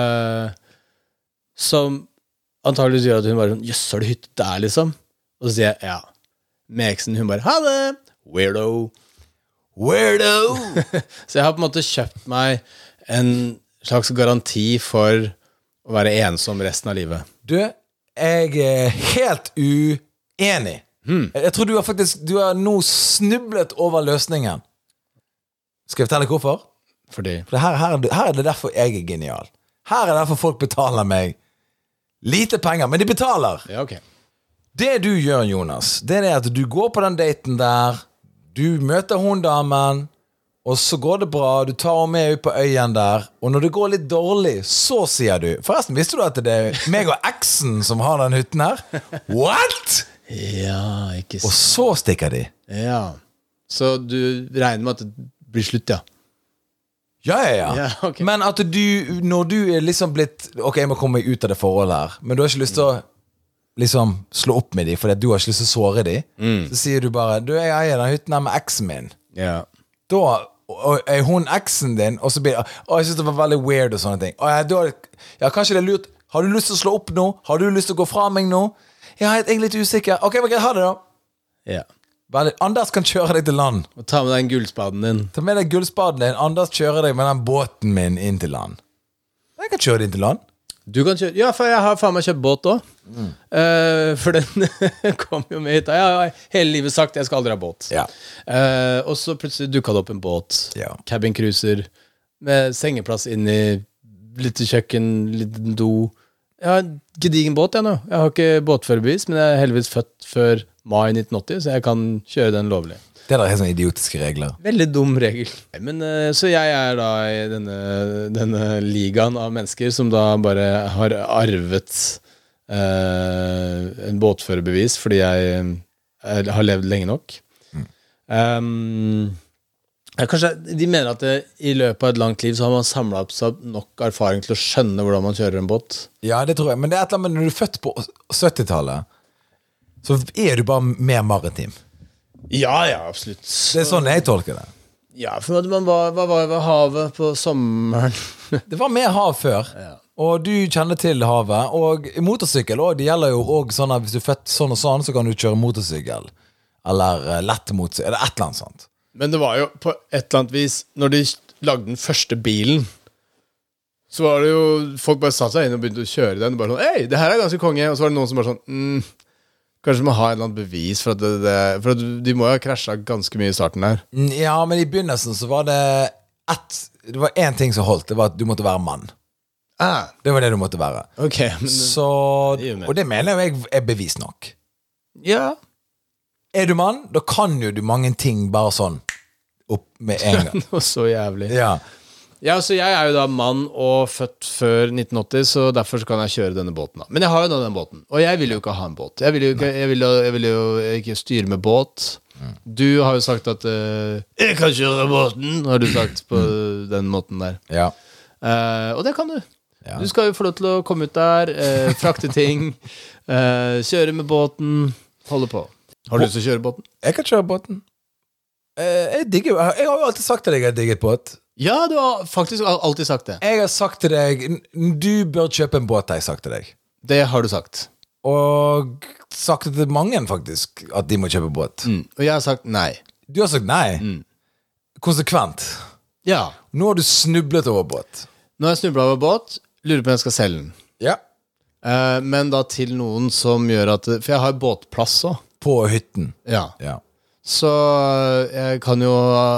Som antageligvis gjør at hun bare sånn, jøss, har du hytte der, liksom? Og så sier jeg, ja. Med eksen, hun bare, ha det! Weirdo! Så jeg har på en måte kjøpt meg en slags garanti for å være ensom resten av livet. Du, jeg er helt uenig. Jeg tror du har nå snublet over løsningen. Skal jeg fortelle hvorfor? Fordi For her er det derfor jeg er genial. Her er det derfor folk betaler meg lite penger, men de betaler. Ja, ok. Det du gjør, Jonas, det er at du går på den daten der, du møter hun damen, og så går det bra, du tar henne med ut på øyen der, og når det går litt dårlig, så sier du, forresten, visste du at det er meg og eksen som har den hytten her? What? Ja, ikke sant. Og så stikker de. Ja. Så du regner med at det blir slutt, ja? Ja. Ja, ok. Men at når du er liksom blitt, ok, jeg må komme meg ut av det forholdet her, men du har ikke lyst til å liksom slå opp med dem, fordi du har ikke lyst til å såre dem, så sier du bare, du, jeg eier den hytten her med eksen min. Ja. Da er hun eksen din, og så blir jeg synes det var veldig weird og sånne ting. Kanskje det er lurt. Har du lyst til å slå opp nå? Har du lyst til å gå fra meg nå? Jeg er egentlig litt usikker. Ok, men greit, ha det da. Ja. Anders kan kjøre deg til land. Og ta med deg gullspaden din. Ta med deg gullspaden din. Anders kjører deg med den båten min inn til land. Jeg kan kjøre deg inn til land. Du kan kjøre. Ja, for jeg har faen meg kjøpt båt også. For den kom jo med hit. Jeg har hele livet sagt jeg skal aldri ha båt. Ja. Og så plutselig dukket det opp en båt. Ja. Cabin cruiser med sengeplass inni, litt kjøkken, litt do. Jeg har en gedigen båt jeg nå. Jeg har ikke båtførerbevis, men jeg er heldigvis født før mai 1980, så jeg kan kjøre den lovlig. Det er helt sånne idiotiske regler. Veldig dum regel. Men, så jeg er da i denne ligaen av mennesker som da bare har arvet en båtførerbevis fordi jeg har levd lenge nok. Kanskje de mener at i løpet av et langt liv så har man samlet opp seg nok erfaring til å skjønne hvordan man kjører en båt. Ja, det tror jeg. Men det er et eller annet med når du er født på 70-tallet, så er du bare mer maritim. Ja, absolutt. Det er sånn jeg tolker det. Ja, for at man var ved havet på sommeren. Det var mer hav før. Ja. Og du kjenner til havet. Og motorsykkel også, det gjelder jo også sånn at hvis du er født sånn og sånn, så kan du kjøre motorsykkel. Eller lett motorsykkel, eller et eller annet sånt. Men det var jo på et eller annet vis når de lagde den første bilen, så var det jo folk bare satt seg inn og begynte å kjøre den. Bare sånn, «Ei, det her er ganske konge». Og så var det noen som bare sånn kanskje må ha et eller annet bevis for at de må jo ha krasjet ganske mye i starten der. Ja, men i begynnelsen så var det var en ting som holdt. Det var at du måtte være mann. Det var det du måtte være. Ok, men så, og det mener jeg er bevis nok. Ja. Er du mann, da kan jo du mange ting bare sånn opp med en gang. Det var så jævlig. Ja, så jeg er jo da mann og født før 1980, så derfor så kan jeg kjøre denne båten da. Men jeg har jo da den båten, og jeg vil jo ikke ha en båt. Jeg vil jo ikke styre med båt. Du har jo sagt at jeg kan kjøre båten, har du sagt på den måten der. Ja. Og det kan du. Ja. Du skal jo få lov til å komme ut der, frakte ting, kjøre med båten, holde på. Har du lyst til å kjøre båten? Jeg kan kjøre båten. Jeg har jo alltid sagt til deg at jeg digger et båt. Ja, du har faktisk alltid sagt det. Jeg har sagt til deg, du bør kjøpe en båt, har jeg sagt til deg. Det har du sagt. Og sagt det til mange faktisk, at de må kjøpe båt. Og jeg har sagt nei. Du har sagt nei. Konsekvent. Ja. Nå har du snublet over båt. Nå har jeg snublet over båt, lurer på om jeg skal selge den. Ja. Men da til noen som gjør at, for jeg har båtplass også. På hytten. Ja. Ja. Så jeg kan jo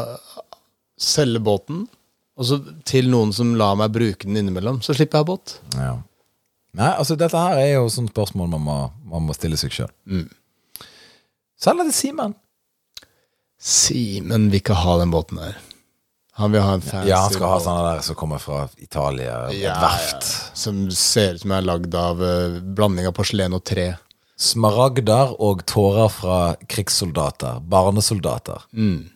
selge båten, og så til noen som lar meg bruke den innimellom, så slipper jeg båt. Ja. Nei, altså dette her er jo sånn spørsmål man må stille seg selv. Selger det Simen? Simen vil ikke ha den båten her. Han vil ha en fancy Ja, han skal ha båt. sånne der som kommer fra Italia, et verft. Som ser ut som er lagd av blanding av porselen og tre. Smaragder og tårer fra krigssoldater, barnesoldater.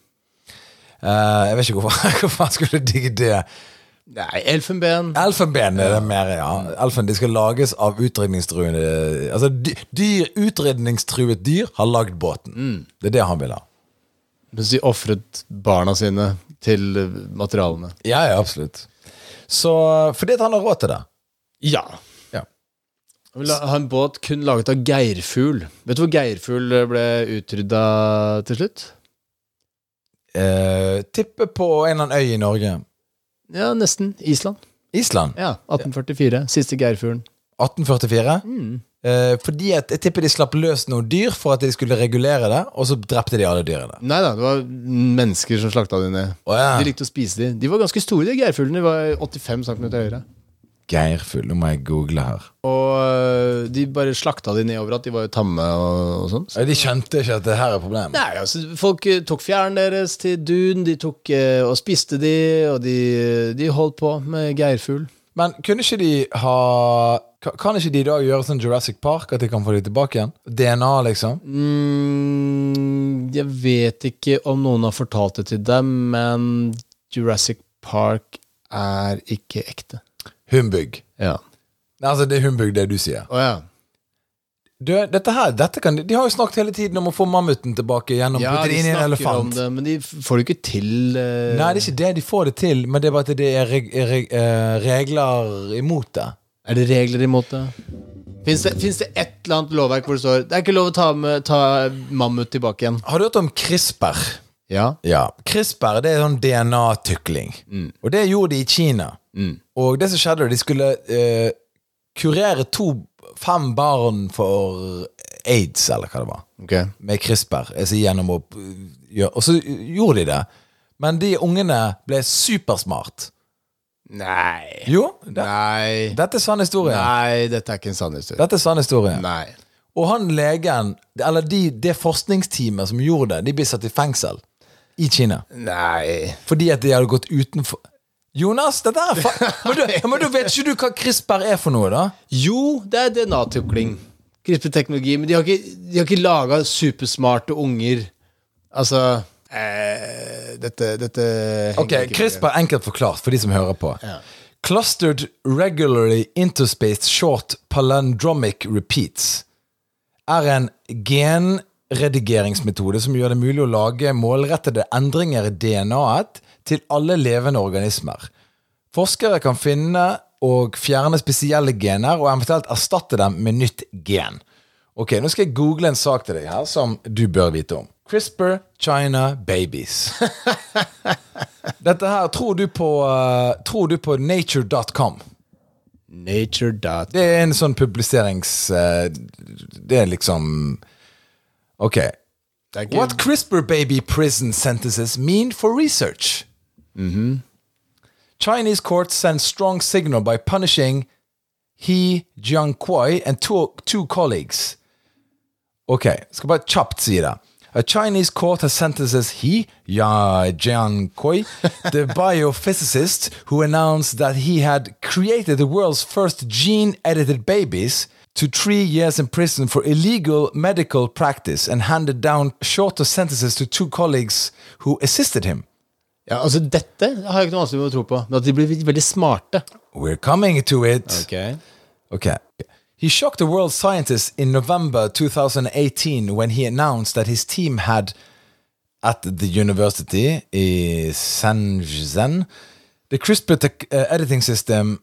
Jeg vet ikke hvorfor han skulle digge det. Nei, elfenben. Elfenben er det mer, ja. De skal lages av utrydningstruende. Altså, utrydningstruet dyr har lagd båten. Det er det han vil ha. Mens de offret barna sine til materialene. Ja, absolutt. Så, fordi at han har råd til det. Ja. Jeg vil ha en båt kun laget av geirfugl. Vet du hvor geirfugl ble utryddet til slutt? Tippe på en eller annen øy i Norge. Ja, nesten. Island. Island? Ja, 1844. Siste geirfuglen. 1844? Fordi at jeg tipper de slapp løs noen dyr for at de skulle regulere det, og så drepte de alle dyrene. Neida, det var mennesker som slakta de ned. De likte å spise de. De var ganske store, de geirfuglene. De var 85 cm høyere. Geirfugl, nå må jeg google her. Og de bare slakta de ned overalt. De var jo tamme og sånn. De skjønte ikke at det her er problemet. Nei, altså, folk tok fjæren deres til dun. De tok og spiste de, og de holdt på med geirfugl. Men kunne ikke de ha Kan ikke de da gjøre sånn Jurassic Park, at de kan få de tilbake igjen? DNA, liksom? Jeg vet ikke om noen har fortalt det til dem, men Jurassic Park er ikke ekte. Humbug. Ja. Altså, det er humbug det du sier. Ja. Dette kan de har jo snakket hele tiden om å få mammuten tilbake gjennom putte det inn i en elefant. Det, men de får det ikke til. Nei, det er ikke det de får det til, men det er bare at det er regler imot det. Er det regler imot det? Finnes det et eller annet lovverk hvor det står det er ikke lov å ta mammut tilbake igjen? Har du hørt om CRISPR? Ja. CRISPR, det er sånn DNA-tykling. Og det gjorde de i Kina. Og det som skjedde, de skulle kurere 5 barn for AIDS, eller hva det var, med CRISPR, gjennom og så gjorde de det. Men de ungene ble supersmart. Nei. Jo, Nei. Dette er sann historie. Nei, dette er ikke en sann historie. Dette er sann historie. Nei. Og han legen, eller det forskningsteamet som gjorde det, de ble satt i fengsel i Kina. Nei. Fordi at de hadde gått utenfor. Jonas, dette er men du vet ikke du hva CRISPR er for noe da? Jo, det er DNA-tukling. CRISPR-teknologi, men de har ikke laget supersmarte unger. Altså, Dette Ok, CRISPR er enkelt forklart for de som hører på. Ja. Clustered regularly interspaced short palindromic repeats er en genredigeringsmetode som gjør det mulig å lage målrettede endringer i DNA-et til alle levende organismer. Forskere kan finne og fjerne spesielle gener og eventuelt erstatte dem med nytt gen. Ok, nå skal jeg google en sak til deg her som du bør vite om. CRISPR China babies. Dette her tror du på nature.com. Nature. Det er en sånn publiserings... det er liksom... Ok. Det er ikke- What CRISPR baby prison sentences mean for research? Chinese courts send strong signal by punishing He Jiankui and two colleagues. Ok, skal bare kjapt si det. A Chinese court has sentences He Jiankui, the biophysicist who announced that he had created the world's first gene-edited babies, to 3 years in prison for illegal medical practice and handed down shorter sentences to 2 colleagues who assisted him. Ja, altså dette har jeg ikke noe vanskelig med å tro på, men at de blir veldig smarte. We're coming to it. Okay. He shocked the world scientists in November 2018 when he announced that his team had, at the university in Shenzhen, the CRISPR editing system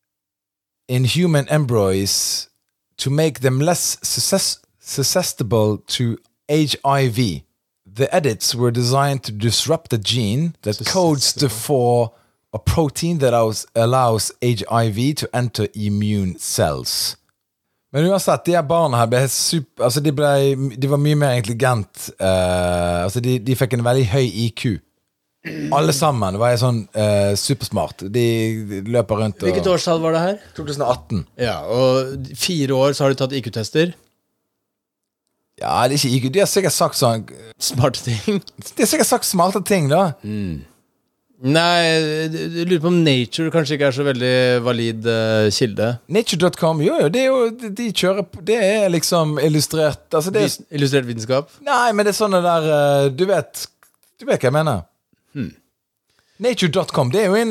in human embryos to make them less susceptible to HIV. The edits were designed to disrupt the gene that codes for a protein that allows HIV to enter immune cells. Men uansett, de her barna her ble altså de var mye mer intelligent. Altså de fikk en veldig høy IQ. Alle sammen var sånn supersmart. De løper rundt og... Hvilket årstall var det her? 2018. Ja, og 4 år så har de tatt IQ-tester. Ja, det er ikke IQ. De har sikkert sagt sånn... Smarte ting. De har sikkert sagt smarte ting da. Nei, jeg lurer på om Nature kanskje ikke er så veldig valid kilde. Nature.com, jo, det er jo de kjører på, det er liksom illustrert altså det er, Illustrert vitenskap? Nei, men det er sånne der du vet hva jeg mener. Nature.com, det er jo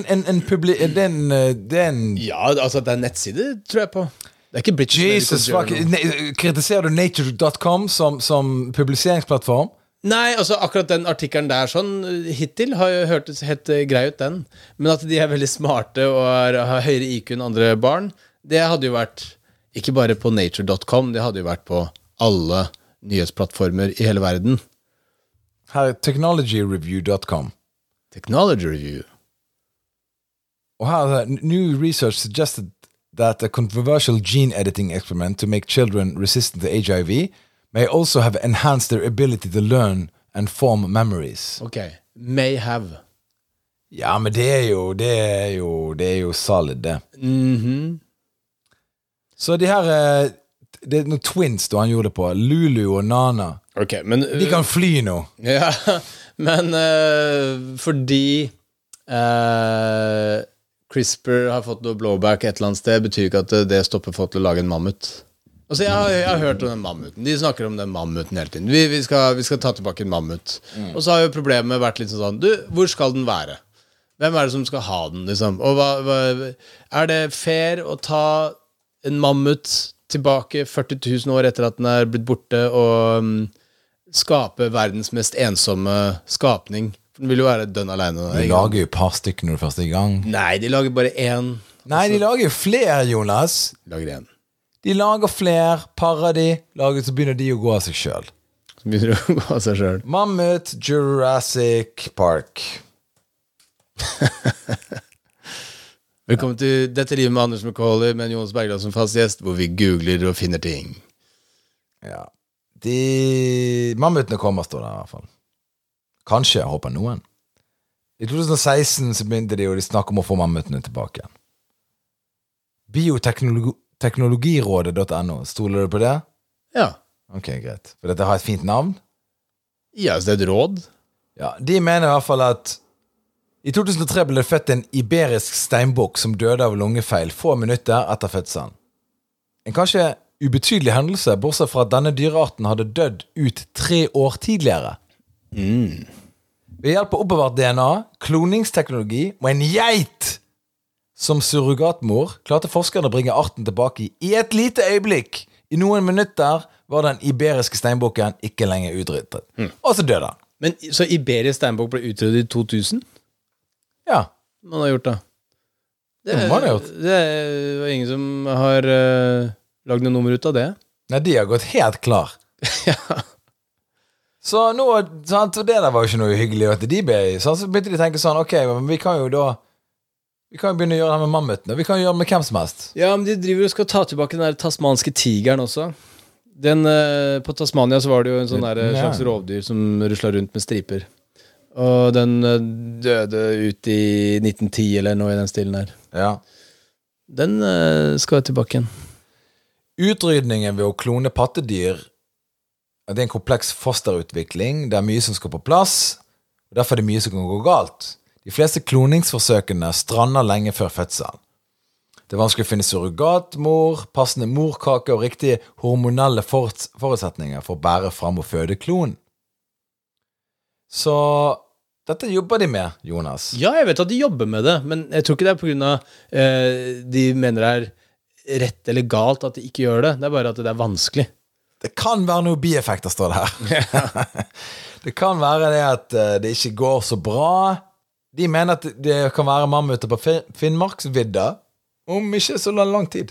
det er en Ja, altså det er en nettside, tror jeg på. Det er ikke British Jesus fuck, kritiserer du Nature.com som publiseringsplattform? Nei, altså akkurat den artikkelen der sånn hittil har jo hørtes helt grei ut den. Men at de er veldig smarte og har høyere IQ enn andre barn, det hadde jo vært ikke bare på nature.com, det hadde jo vært på alle nyhetsplattformer i hele verden. Her er technologyreview.com. Technology Review. Og her er new research suggested that a controversial gene editing experiment to make children resistant to HIV may also have enhanced their ability to learn and form memories. Ok, may have. Ja, men det er jo solid, det. Så de her det er noen twins da han gjorde det på, Lulu og Nana. Ok, men... De kan fly nå. Ja, men fordi CRISPR har fått noe blowback et eller annet sted, betyr ikke at det stopper folk til å lage en mammut. Altså, jeg har hørt om den mammuten. De snakker om den mammuten hele tiden. Vi skal ta tilbake en mammut. Og så har jo problemet vært litt sånn, du, hvor skal den være? Hvem er det som skal ha den, liksom? Og er det fair å ta en mammut tilbake 40 000 år etter at den er blitt borte, og skape verdens mest ensomme skapning? For den vil jo være dønn alene. De lager jo et par stykker når du først er i gang. Nei, de lager bare én. Nei, de lager jo flere, Jonas. Lager én. De lager flere, parer de, så begynner de å gå av seg selv. Så begynner de å gå av seg selv. Mammut, Jurassic Park. Velkommen til Dette livet med Anders McCauley, med Jonas Bergland som fast gjest, hvor vi googler og finner ting. Ja. Mammutene kommer, står det i hvert fall. Kanskje, jeg håper noen. I 2016 så begynte de snakke om å få mammutene tilbake igjen. Bioteknologirådet.no, stoler du på det? Ja. Ok, greit. For dette har et fint navn? Ja, så det er et råd. Ja, de mener i hvert fall at i 2003 ble det født en iberisk steinbukk som døde av lungefeil få minutter etter fødselen. En kanskje ubetydelig hendelse, bortsett fra at denne dyrearten hadde dødd ut 3 år tidligere. Ved hjelp av oppbevart DNA, kloningsteknologi og en geit som surrogatmor klarte forskerne å bringe arten tilbake i et lite øyeblikk. I noen minutter var den iberiske steinbukken ikke lenger utryddet. Og så døde han. Men så iberisk steinbukk ble utryddet i 2000? Ja. Man har gjort det. Det har man gjort. Det var ingen som har lagd noe nummer ut av det. Nei, de har gått helt klar. Ja. Så nå, sant, det der var jo ikke noe hyggelig at de ble, så begynte de å tenke sånn, ok, men vi kan jo begynne å gjøre det med mammuten, og vi kan gjøre det med hvem som helst. Ja, men de driver og skal ta tilbake den der tasmanske tigeren også. På Tasmania så var det jo en sånn der slags rovdyr som ruslet rundt med striper. Og den døde ut i 1910 eller noe i den stilen her. Ja. Den skal tilbake igjen. Utrydningen ved å klone pattedyr, det er en kompleks fosterutvikling, det er mye som skal på plass, og derfor er det mye som kan gå galt. De fleste kloningsforsøkene strander lenge før fødselen. Det er vanskelig å finne surrogatmor, passende morkake og riktige hormonelle forutsetninger for å bære frem og føde klon. Så dette jobber de med, Jonas. Ja, jeg vet at de jobber med det, men jeg tror ikke det er på grunn av de mener det er rett eller galt at de ikke gjør det. Det er bare at det er vanskelig. Det kan være noen bieffekter, står det her. Det kan være det at det ikke går så bra. De mener at det kan være mammuter på Finnmarksvidda om ikke så lang tid.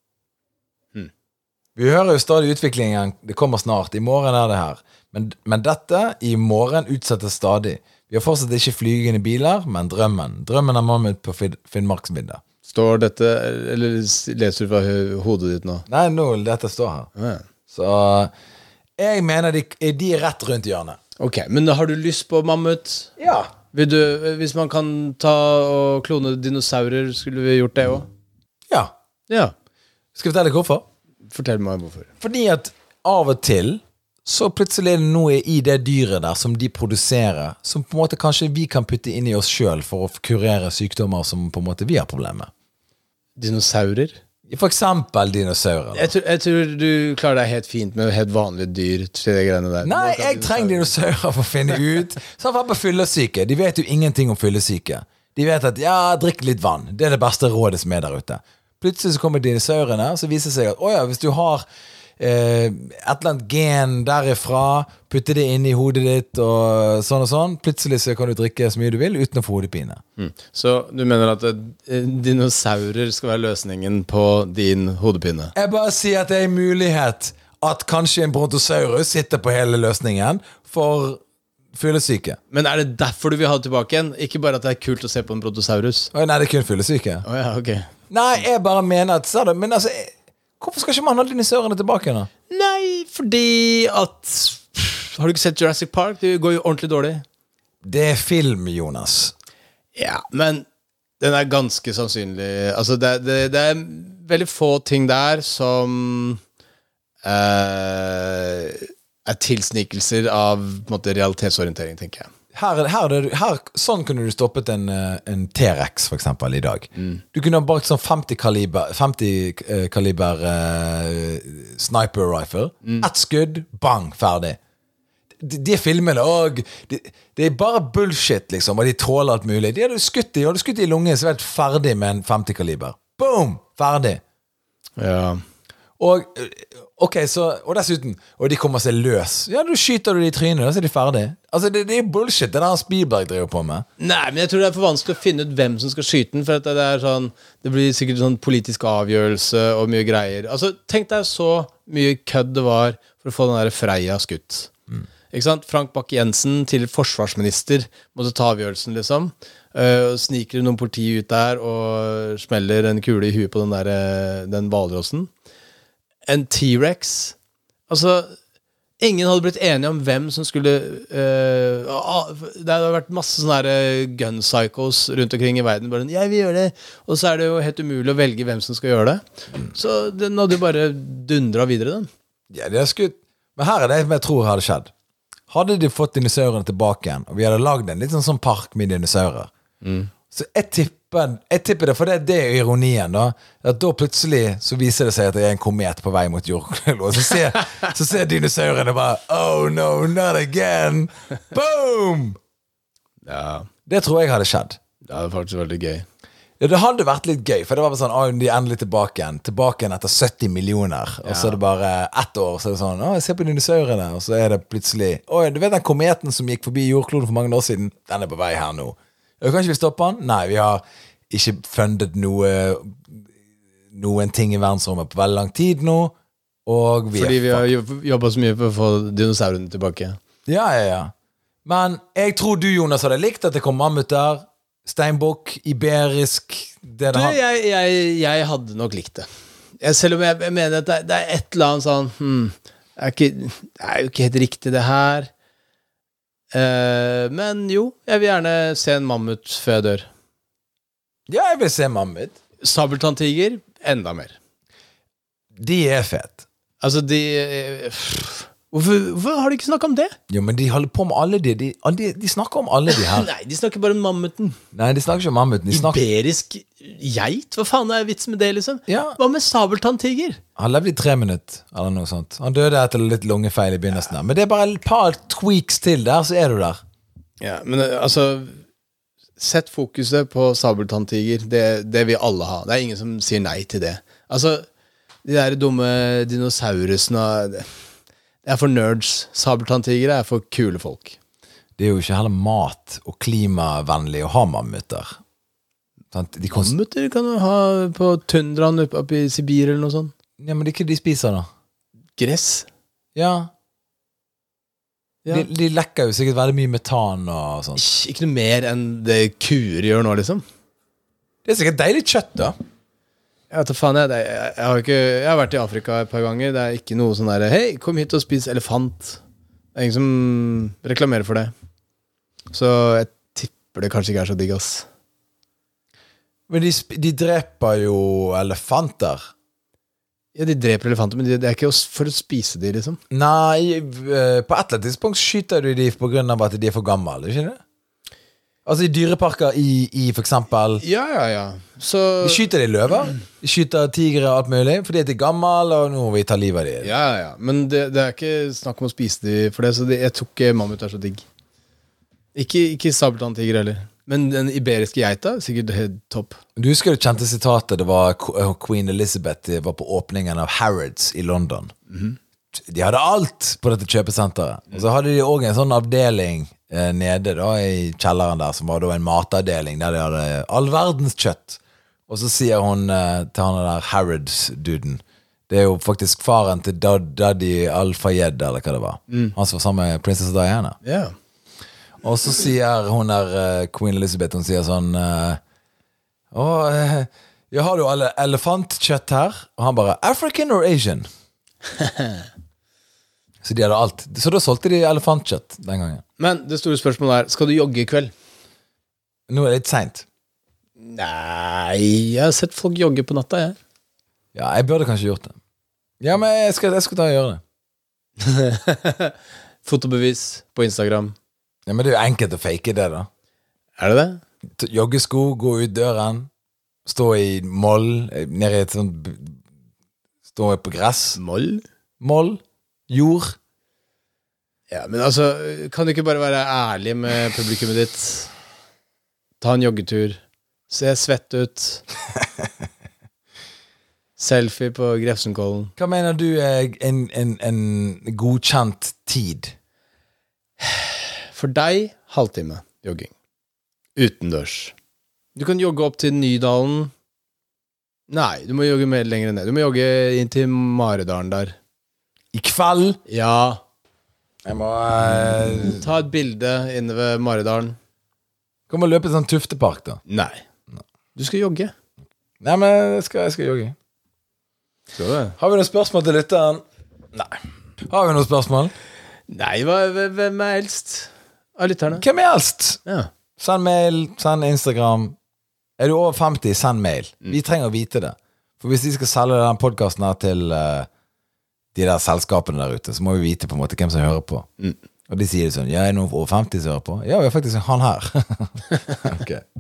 Vi hører jo stadig utviklingen, det kommer snart. I morgen er det her. Men dette i morgen utsettes stadig. Vi har fortsatt ikke flygende biler, men drømmen er mammut på Finnmarksvidda. Står dette, eller leser du fra hodet ditt nå? Nei, dette står her. Ja. Så jeg mener de er rett rundt hjørnet. Ok, men har du lyst på mammut? Ja. Hvis man kan ta og klone dinosaurer, skulle vi gjort det også? Ja. Ja. Skal jeg fortelle hvorfor? Fortell meg hvorfor. Fordi at av og til så plutselig er det noe i det dyret der som de produserer, som på en måte kanskje vi kan putte inn i oss selv for å kurere sykdommer som på en måte vi har problemer med. Dinosaurer? For eksempel dinosaurer. Jeg tror du klarer deg helt fint med helt vanlige dyr til de greiene der. Nei, jeg trenger dinosaurer for å finne ut. Sånn for fyllesyke. De vet jo ingenting om fyllesyke. De vet at, drikk litt vann. Det er det beste rådet som er der ute. Plutselig så kommer dinosaurene, så viser det seg at, hvis du har et eller annet gen derifra, putte det inn i hodet ditt og sånn, plutselig så kan du drikke så mye du vil uten å få hodepine. Så du mener at dinosaurer skal være løsningen på din hodepine? Jeg bare sier at det er en mulighet at kanskje en brontosaurus sitter på hele løsningen for fyllesyke. Men er det derfor du vil ha det tilbake igjen? Ikke bare at det er kult å se på en brontosaurus? Nei, det er kun fyllesyke. Ja, ok. Nei, jeg bare mener at, men altså, hvorfor skal ikke man ha dinosaurene tilbake da? Nei, fordi at har du ikke sett Jurassic Park? Det går jo ordentlig dårlig. Det er film, Jonas. Ja, men den er ganske sannsynlig. Altså, det er veldig få ting der som er tilsnikelser av på en måte realitetsorientering, tenker jeg. Her, sånn kunne du stoppet en T-Rex for eksempel i dag. Du kunne ha brukt sånn 50 kaliber sniper rifle. Ett skudd, bang, ferdig. De filmene det er bare bullshit liksom, og de tåler alt mulig. De hadde skutt i lungen, så var det ferdig med en 50 kaliber. Boom, ferdig. Ja. Og dessuten, og de kommer seg løs. Ja, du skyter de i trynet, og så er de ferdig. Altså, det er bullshit, det der Spielberg driver på med. Nei, men jeg tror det er for vanskelig å finne ut hvem som skal skyte den, for at det er sånn, det blir sikkert sånn politisk avgjørelse og mye greier. Altså, tenk deg så mye kødd det var for å få den der Freia skutt. Ikke sant? Frank Bakke-Jensen til forsvarsminister måtte ta avgjørelsen, liksom. Sniker noen politi ut der og smeller en kule i huet på den hvalrossen. En T-Rex. Altså, ingen hadde blitt enige om hvem som skulle det hadde vært masse sånne gun psychos rundt omkring i verden. Bare, jeg vil gjøre det. Og så er det jo helt umulig å velge hvem som skal gjøre det. Så den hadde jo bare dundret videre, den. Ja, det er skutt. Men her er det jeg tror hadde skjedd. Hadde de fått dinosaurene tilbake igjen, og vi hadde lagd en litt sånn park med dinosaurer, så jeg tipper det, for det er ironien da, at da plutselig så viser det seg at det er en komet på vei mot jordkloden, og så ser dinosaurene bare, oh no, not again, boom! Ja, Det tror jeg hadde skjedd. det hadde faktisk vært litt gøy. Ja, det hadde vært litt gøy, for det var bare sånn, de er endelig tilbake igjen etter 70 millioner, og så er det bare 1 år, så er det sånn, se på dinosaurene, og så er det plutselig, du vet den kometen som gikk forbi jordkloden for mange år siden, den er på vei her nå. Kan ikke vi stoppe den? Nei, vi har ikke fundet noen ting i verdensrommet på veldig lang tid nå, og Fordi vi har jobbet så mye på å få dinosaurene tilbake. Ja. Men jeg tror du, Jonas, hadde likt at det kom mammuter, steinbukk, iberisk Jeg hadde nok likt det. Selv om jeg mener at det er et eller annet sånn det er jo ikke helt riktig det her. Men jo, jeg vil gjerne se en mammut før jeg dør. Ja, jeg vil se mammut. Sabeltanntiger, enda mer. De er fet. Altså, Hvorfor har de ikke snakket om det? Jo, men de holder på med alle de snakker om alle de her. Nei, de snakker bare om mammuten. Nei, de snakker ikke om mammuten. Iberisk geit? Hva faen er vitsen med det, liksom? Ja. Hva med sabeltanntiger? Han levde i 3 minutter, eller noe sånt. Han døde etter litt lungefeil i begynnelsen der. Men det er bare et par tweaks til der, så er du der. Ja, men altså sett fokuset på sabeltanntiger. Det vil alle ha. Det er ingen som sier nei til det. Altså, de der dumme dinosaurusene det er for nerds. Sabeltanntigere er for kule folk. Det er jo ikke heller mat og klimavennlig å ha mammuter. Mammuter kan du ha på tundraen oppe i Sibir eller noe sånt. Ja, men det er ikke de spiser da. Gress. Ja. De lekker jo sikkert veldig mye metan og sånt. Ikke noe mer enn det kuer gjør nå, liksom. Det er sikkert deilig kjøtt da. Jeg vet da faen, jeg har vært i Afrika et par ganger. Det er ikke noe sånn der hei, kom hit og spis elefant. Det er ingen som reklamerer for det. Så jeg tipper det kanskje ikke er så digg, ass. Men de dreper jo elefanter. Ja, de dreper elefanter, men det er ikke for å spise de, liksom. Nei, på et eller annet tidspunkt skyter du de på grunn av at de er for gamle, ikke det? Altså i dyreparker i for eksempel. Ja. Så de skyter de løver, de skyter tigre og alt mulig, fordi de er gamle, og nå må vi ta livet av de. Ja, men det er ikke snakk om å spise de for det, så jeg tror ikke mammut er så digg. Ikke sabeltanntiger heller. Men den iberiske geita, sikkert helt topp. Du husker det kjente sitatet, det var Queen Elizabeth var på åpningen av Harrods i London. De hadde alt på dette kjøpesenteret. Og så hadde de også en sånn avdeling nede da i kjelleren der, som var da en matavdeling der de hadde all verdens kjøtt. Og så sier hun til han der Harrods-duden, det er jo faktisk faren til Daddy Al-Fayed, eller hva det var. Han som var sammen med prinsesse Diana. Ja. Og så sier hun der Queen Elizabeth, hun sier sånn jeg har jo alle elefantkjøtt her. Og han bare, African or Asian? Så de hadde alt. Så da solgte de elefantkjøtt den gangen. Men det store spørsmålet er, skal du jogge i kveld? Nå er det litt sent. Nei, jeg har sett folk jogge på natta, jeg. Ja, jeg burde kanskje gjort det. Ja, men jeg skal ta og gjøre det. Fotobevis på Instagram. Ja, men det er jo enkelt å fake det da. Er det det? Joggesko, gå ut døren, stå i moll, nede i et sånt, stå på gress. Moll, jord. Ja, men altså, kan du ikke bare være ærlig med publikummet ditt? Ta en joggetur. Se svett ut. Selfie på Grefsenkollen. Hva mener du er en godkjent tid? For deg, halvtime jogging. Utendørs. Du kan jogge opp til Nydalen. Nei, du må jogge mer lenger ned. Du må jogge inn til Maredalen der. I kveld? Ja. Jeg må ta et bilde inne ved Maredalen. Kan man løpe i sånn tuftepark da? Nei. Du skal jogge. Nei, men jeg skal jogge. Har vi noen spørsmål til lytteren? Nei. Har vi noen spørsmål? Nei, hvem er eldst av lytterne? Hvem er eldst? Ja. Send mail, send Instagram. Er du over 50, send mail. Vi trenger å vite det. For hvis de skal selge den podcasten her til de der selskapene der ute, så må vi vite på en måte hvem som hører på. Og de sier det sånn, jeg er noen over 50 som hører på. Ja, vi har faktisk han her. Ok.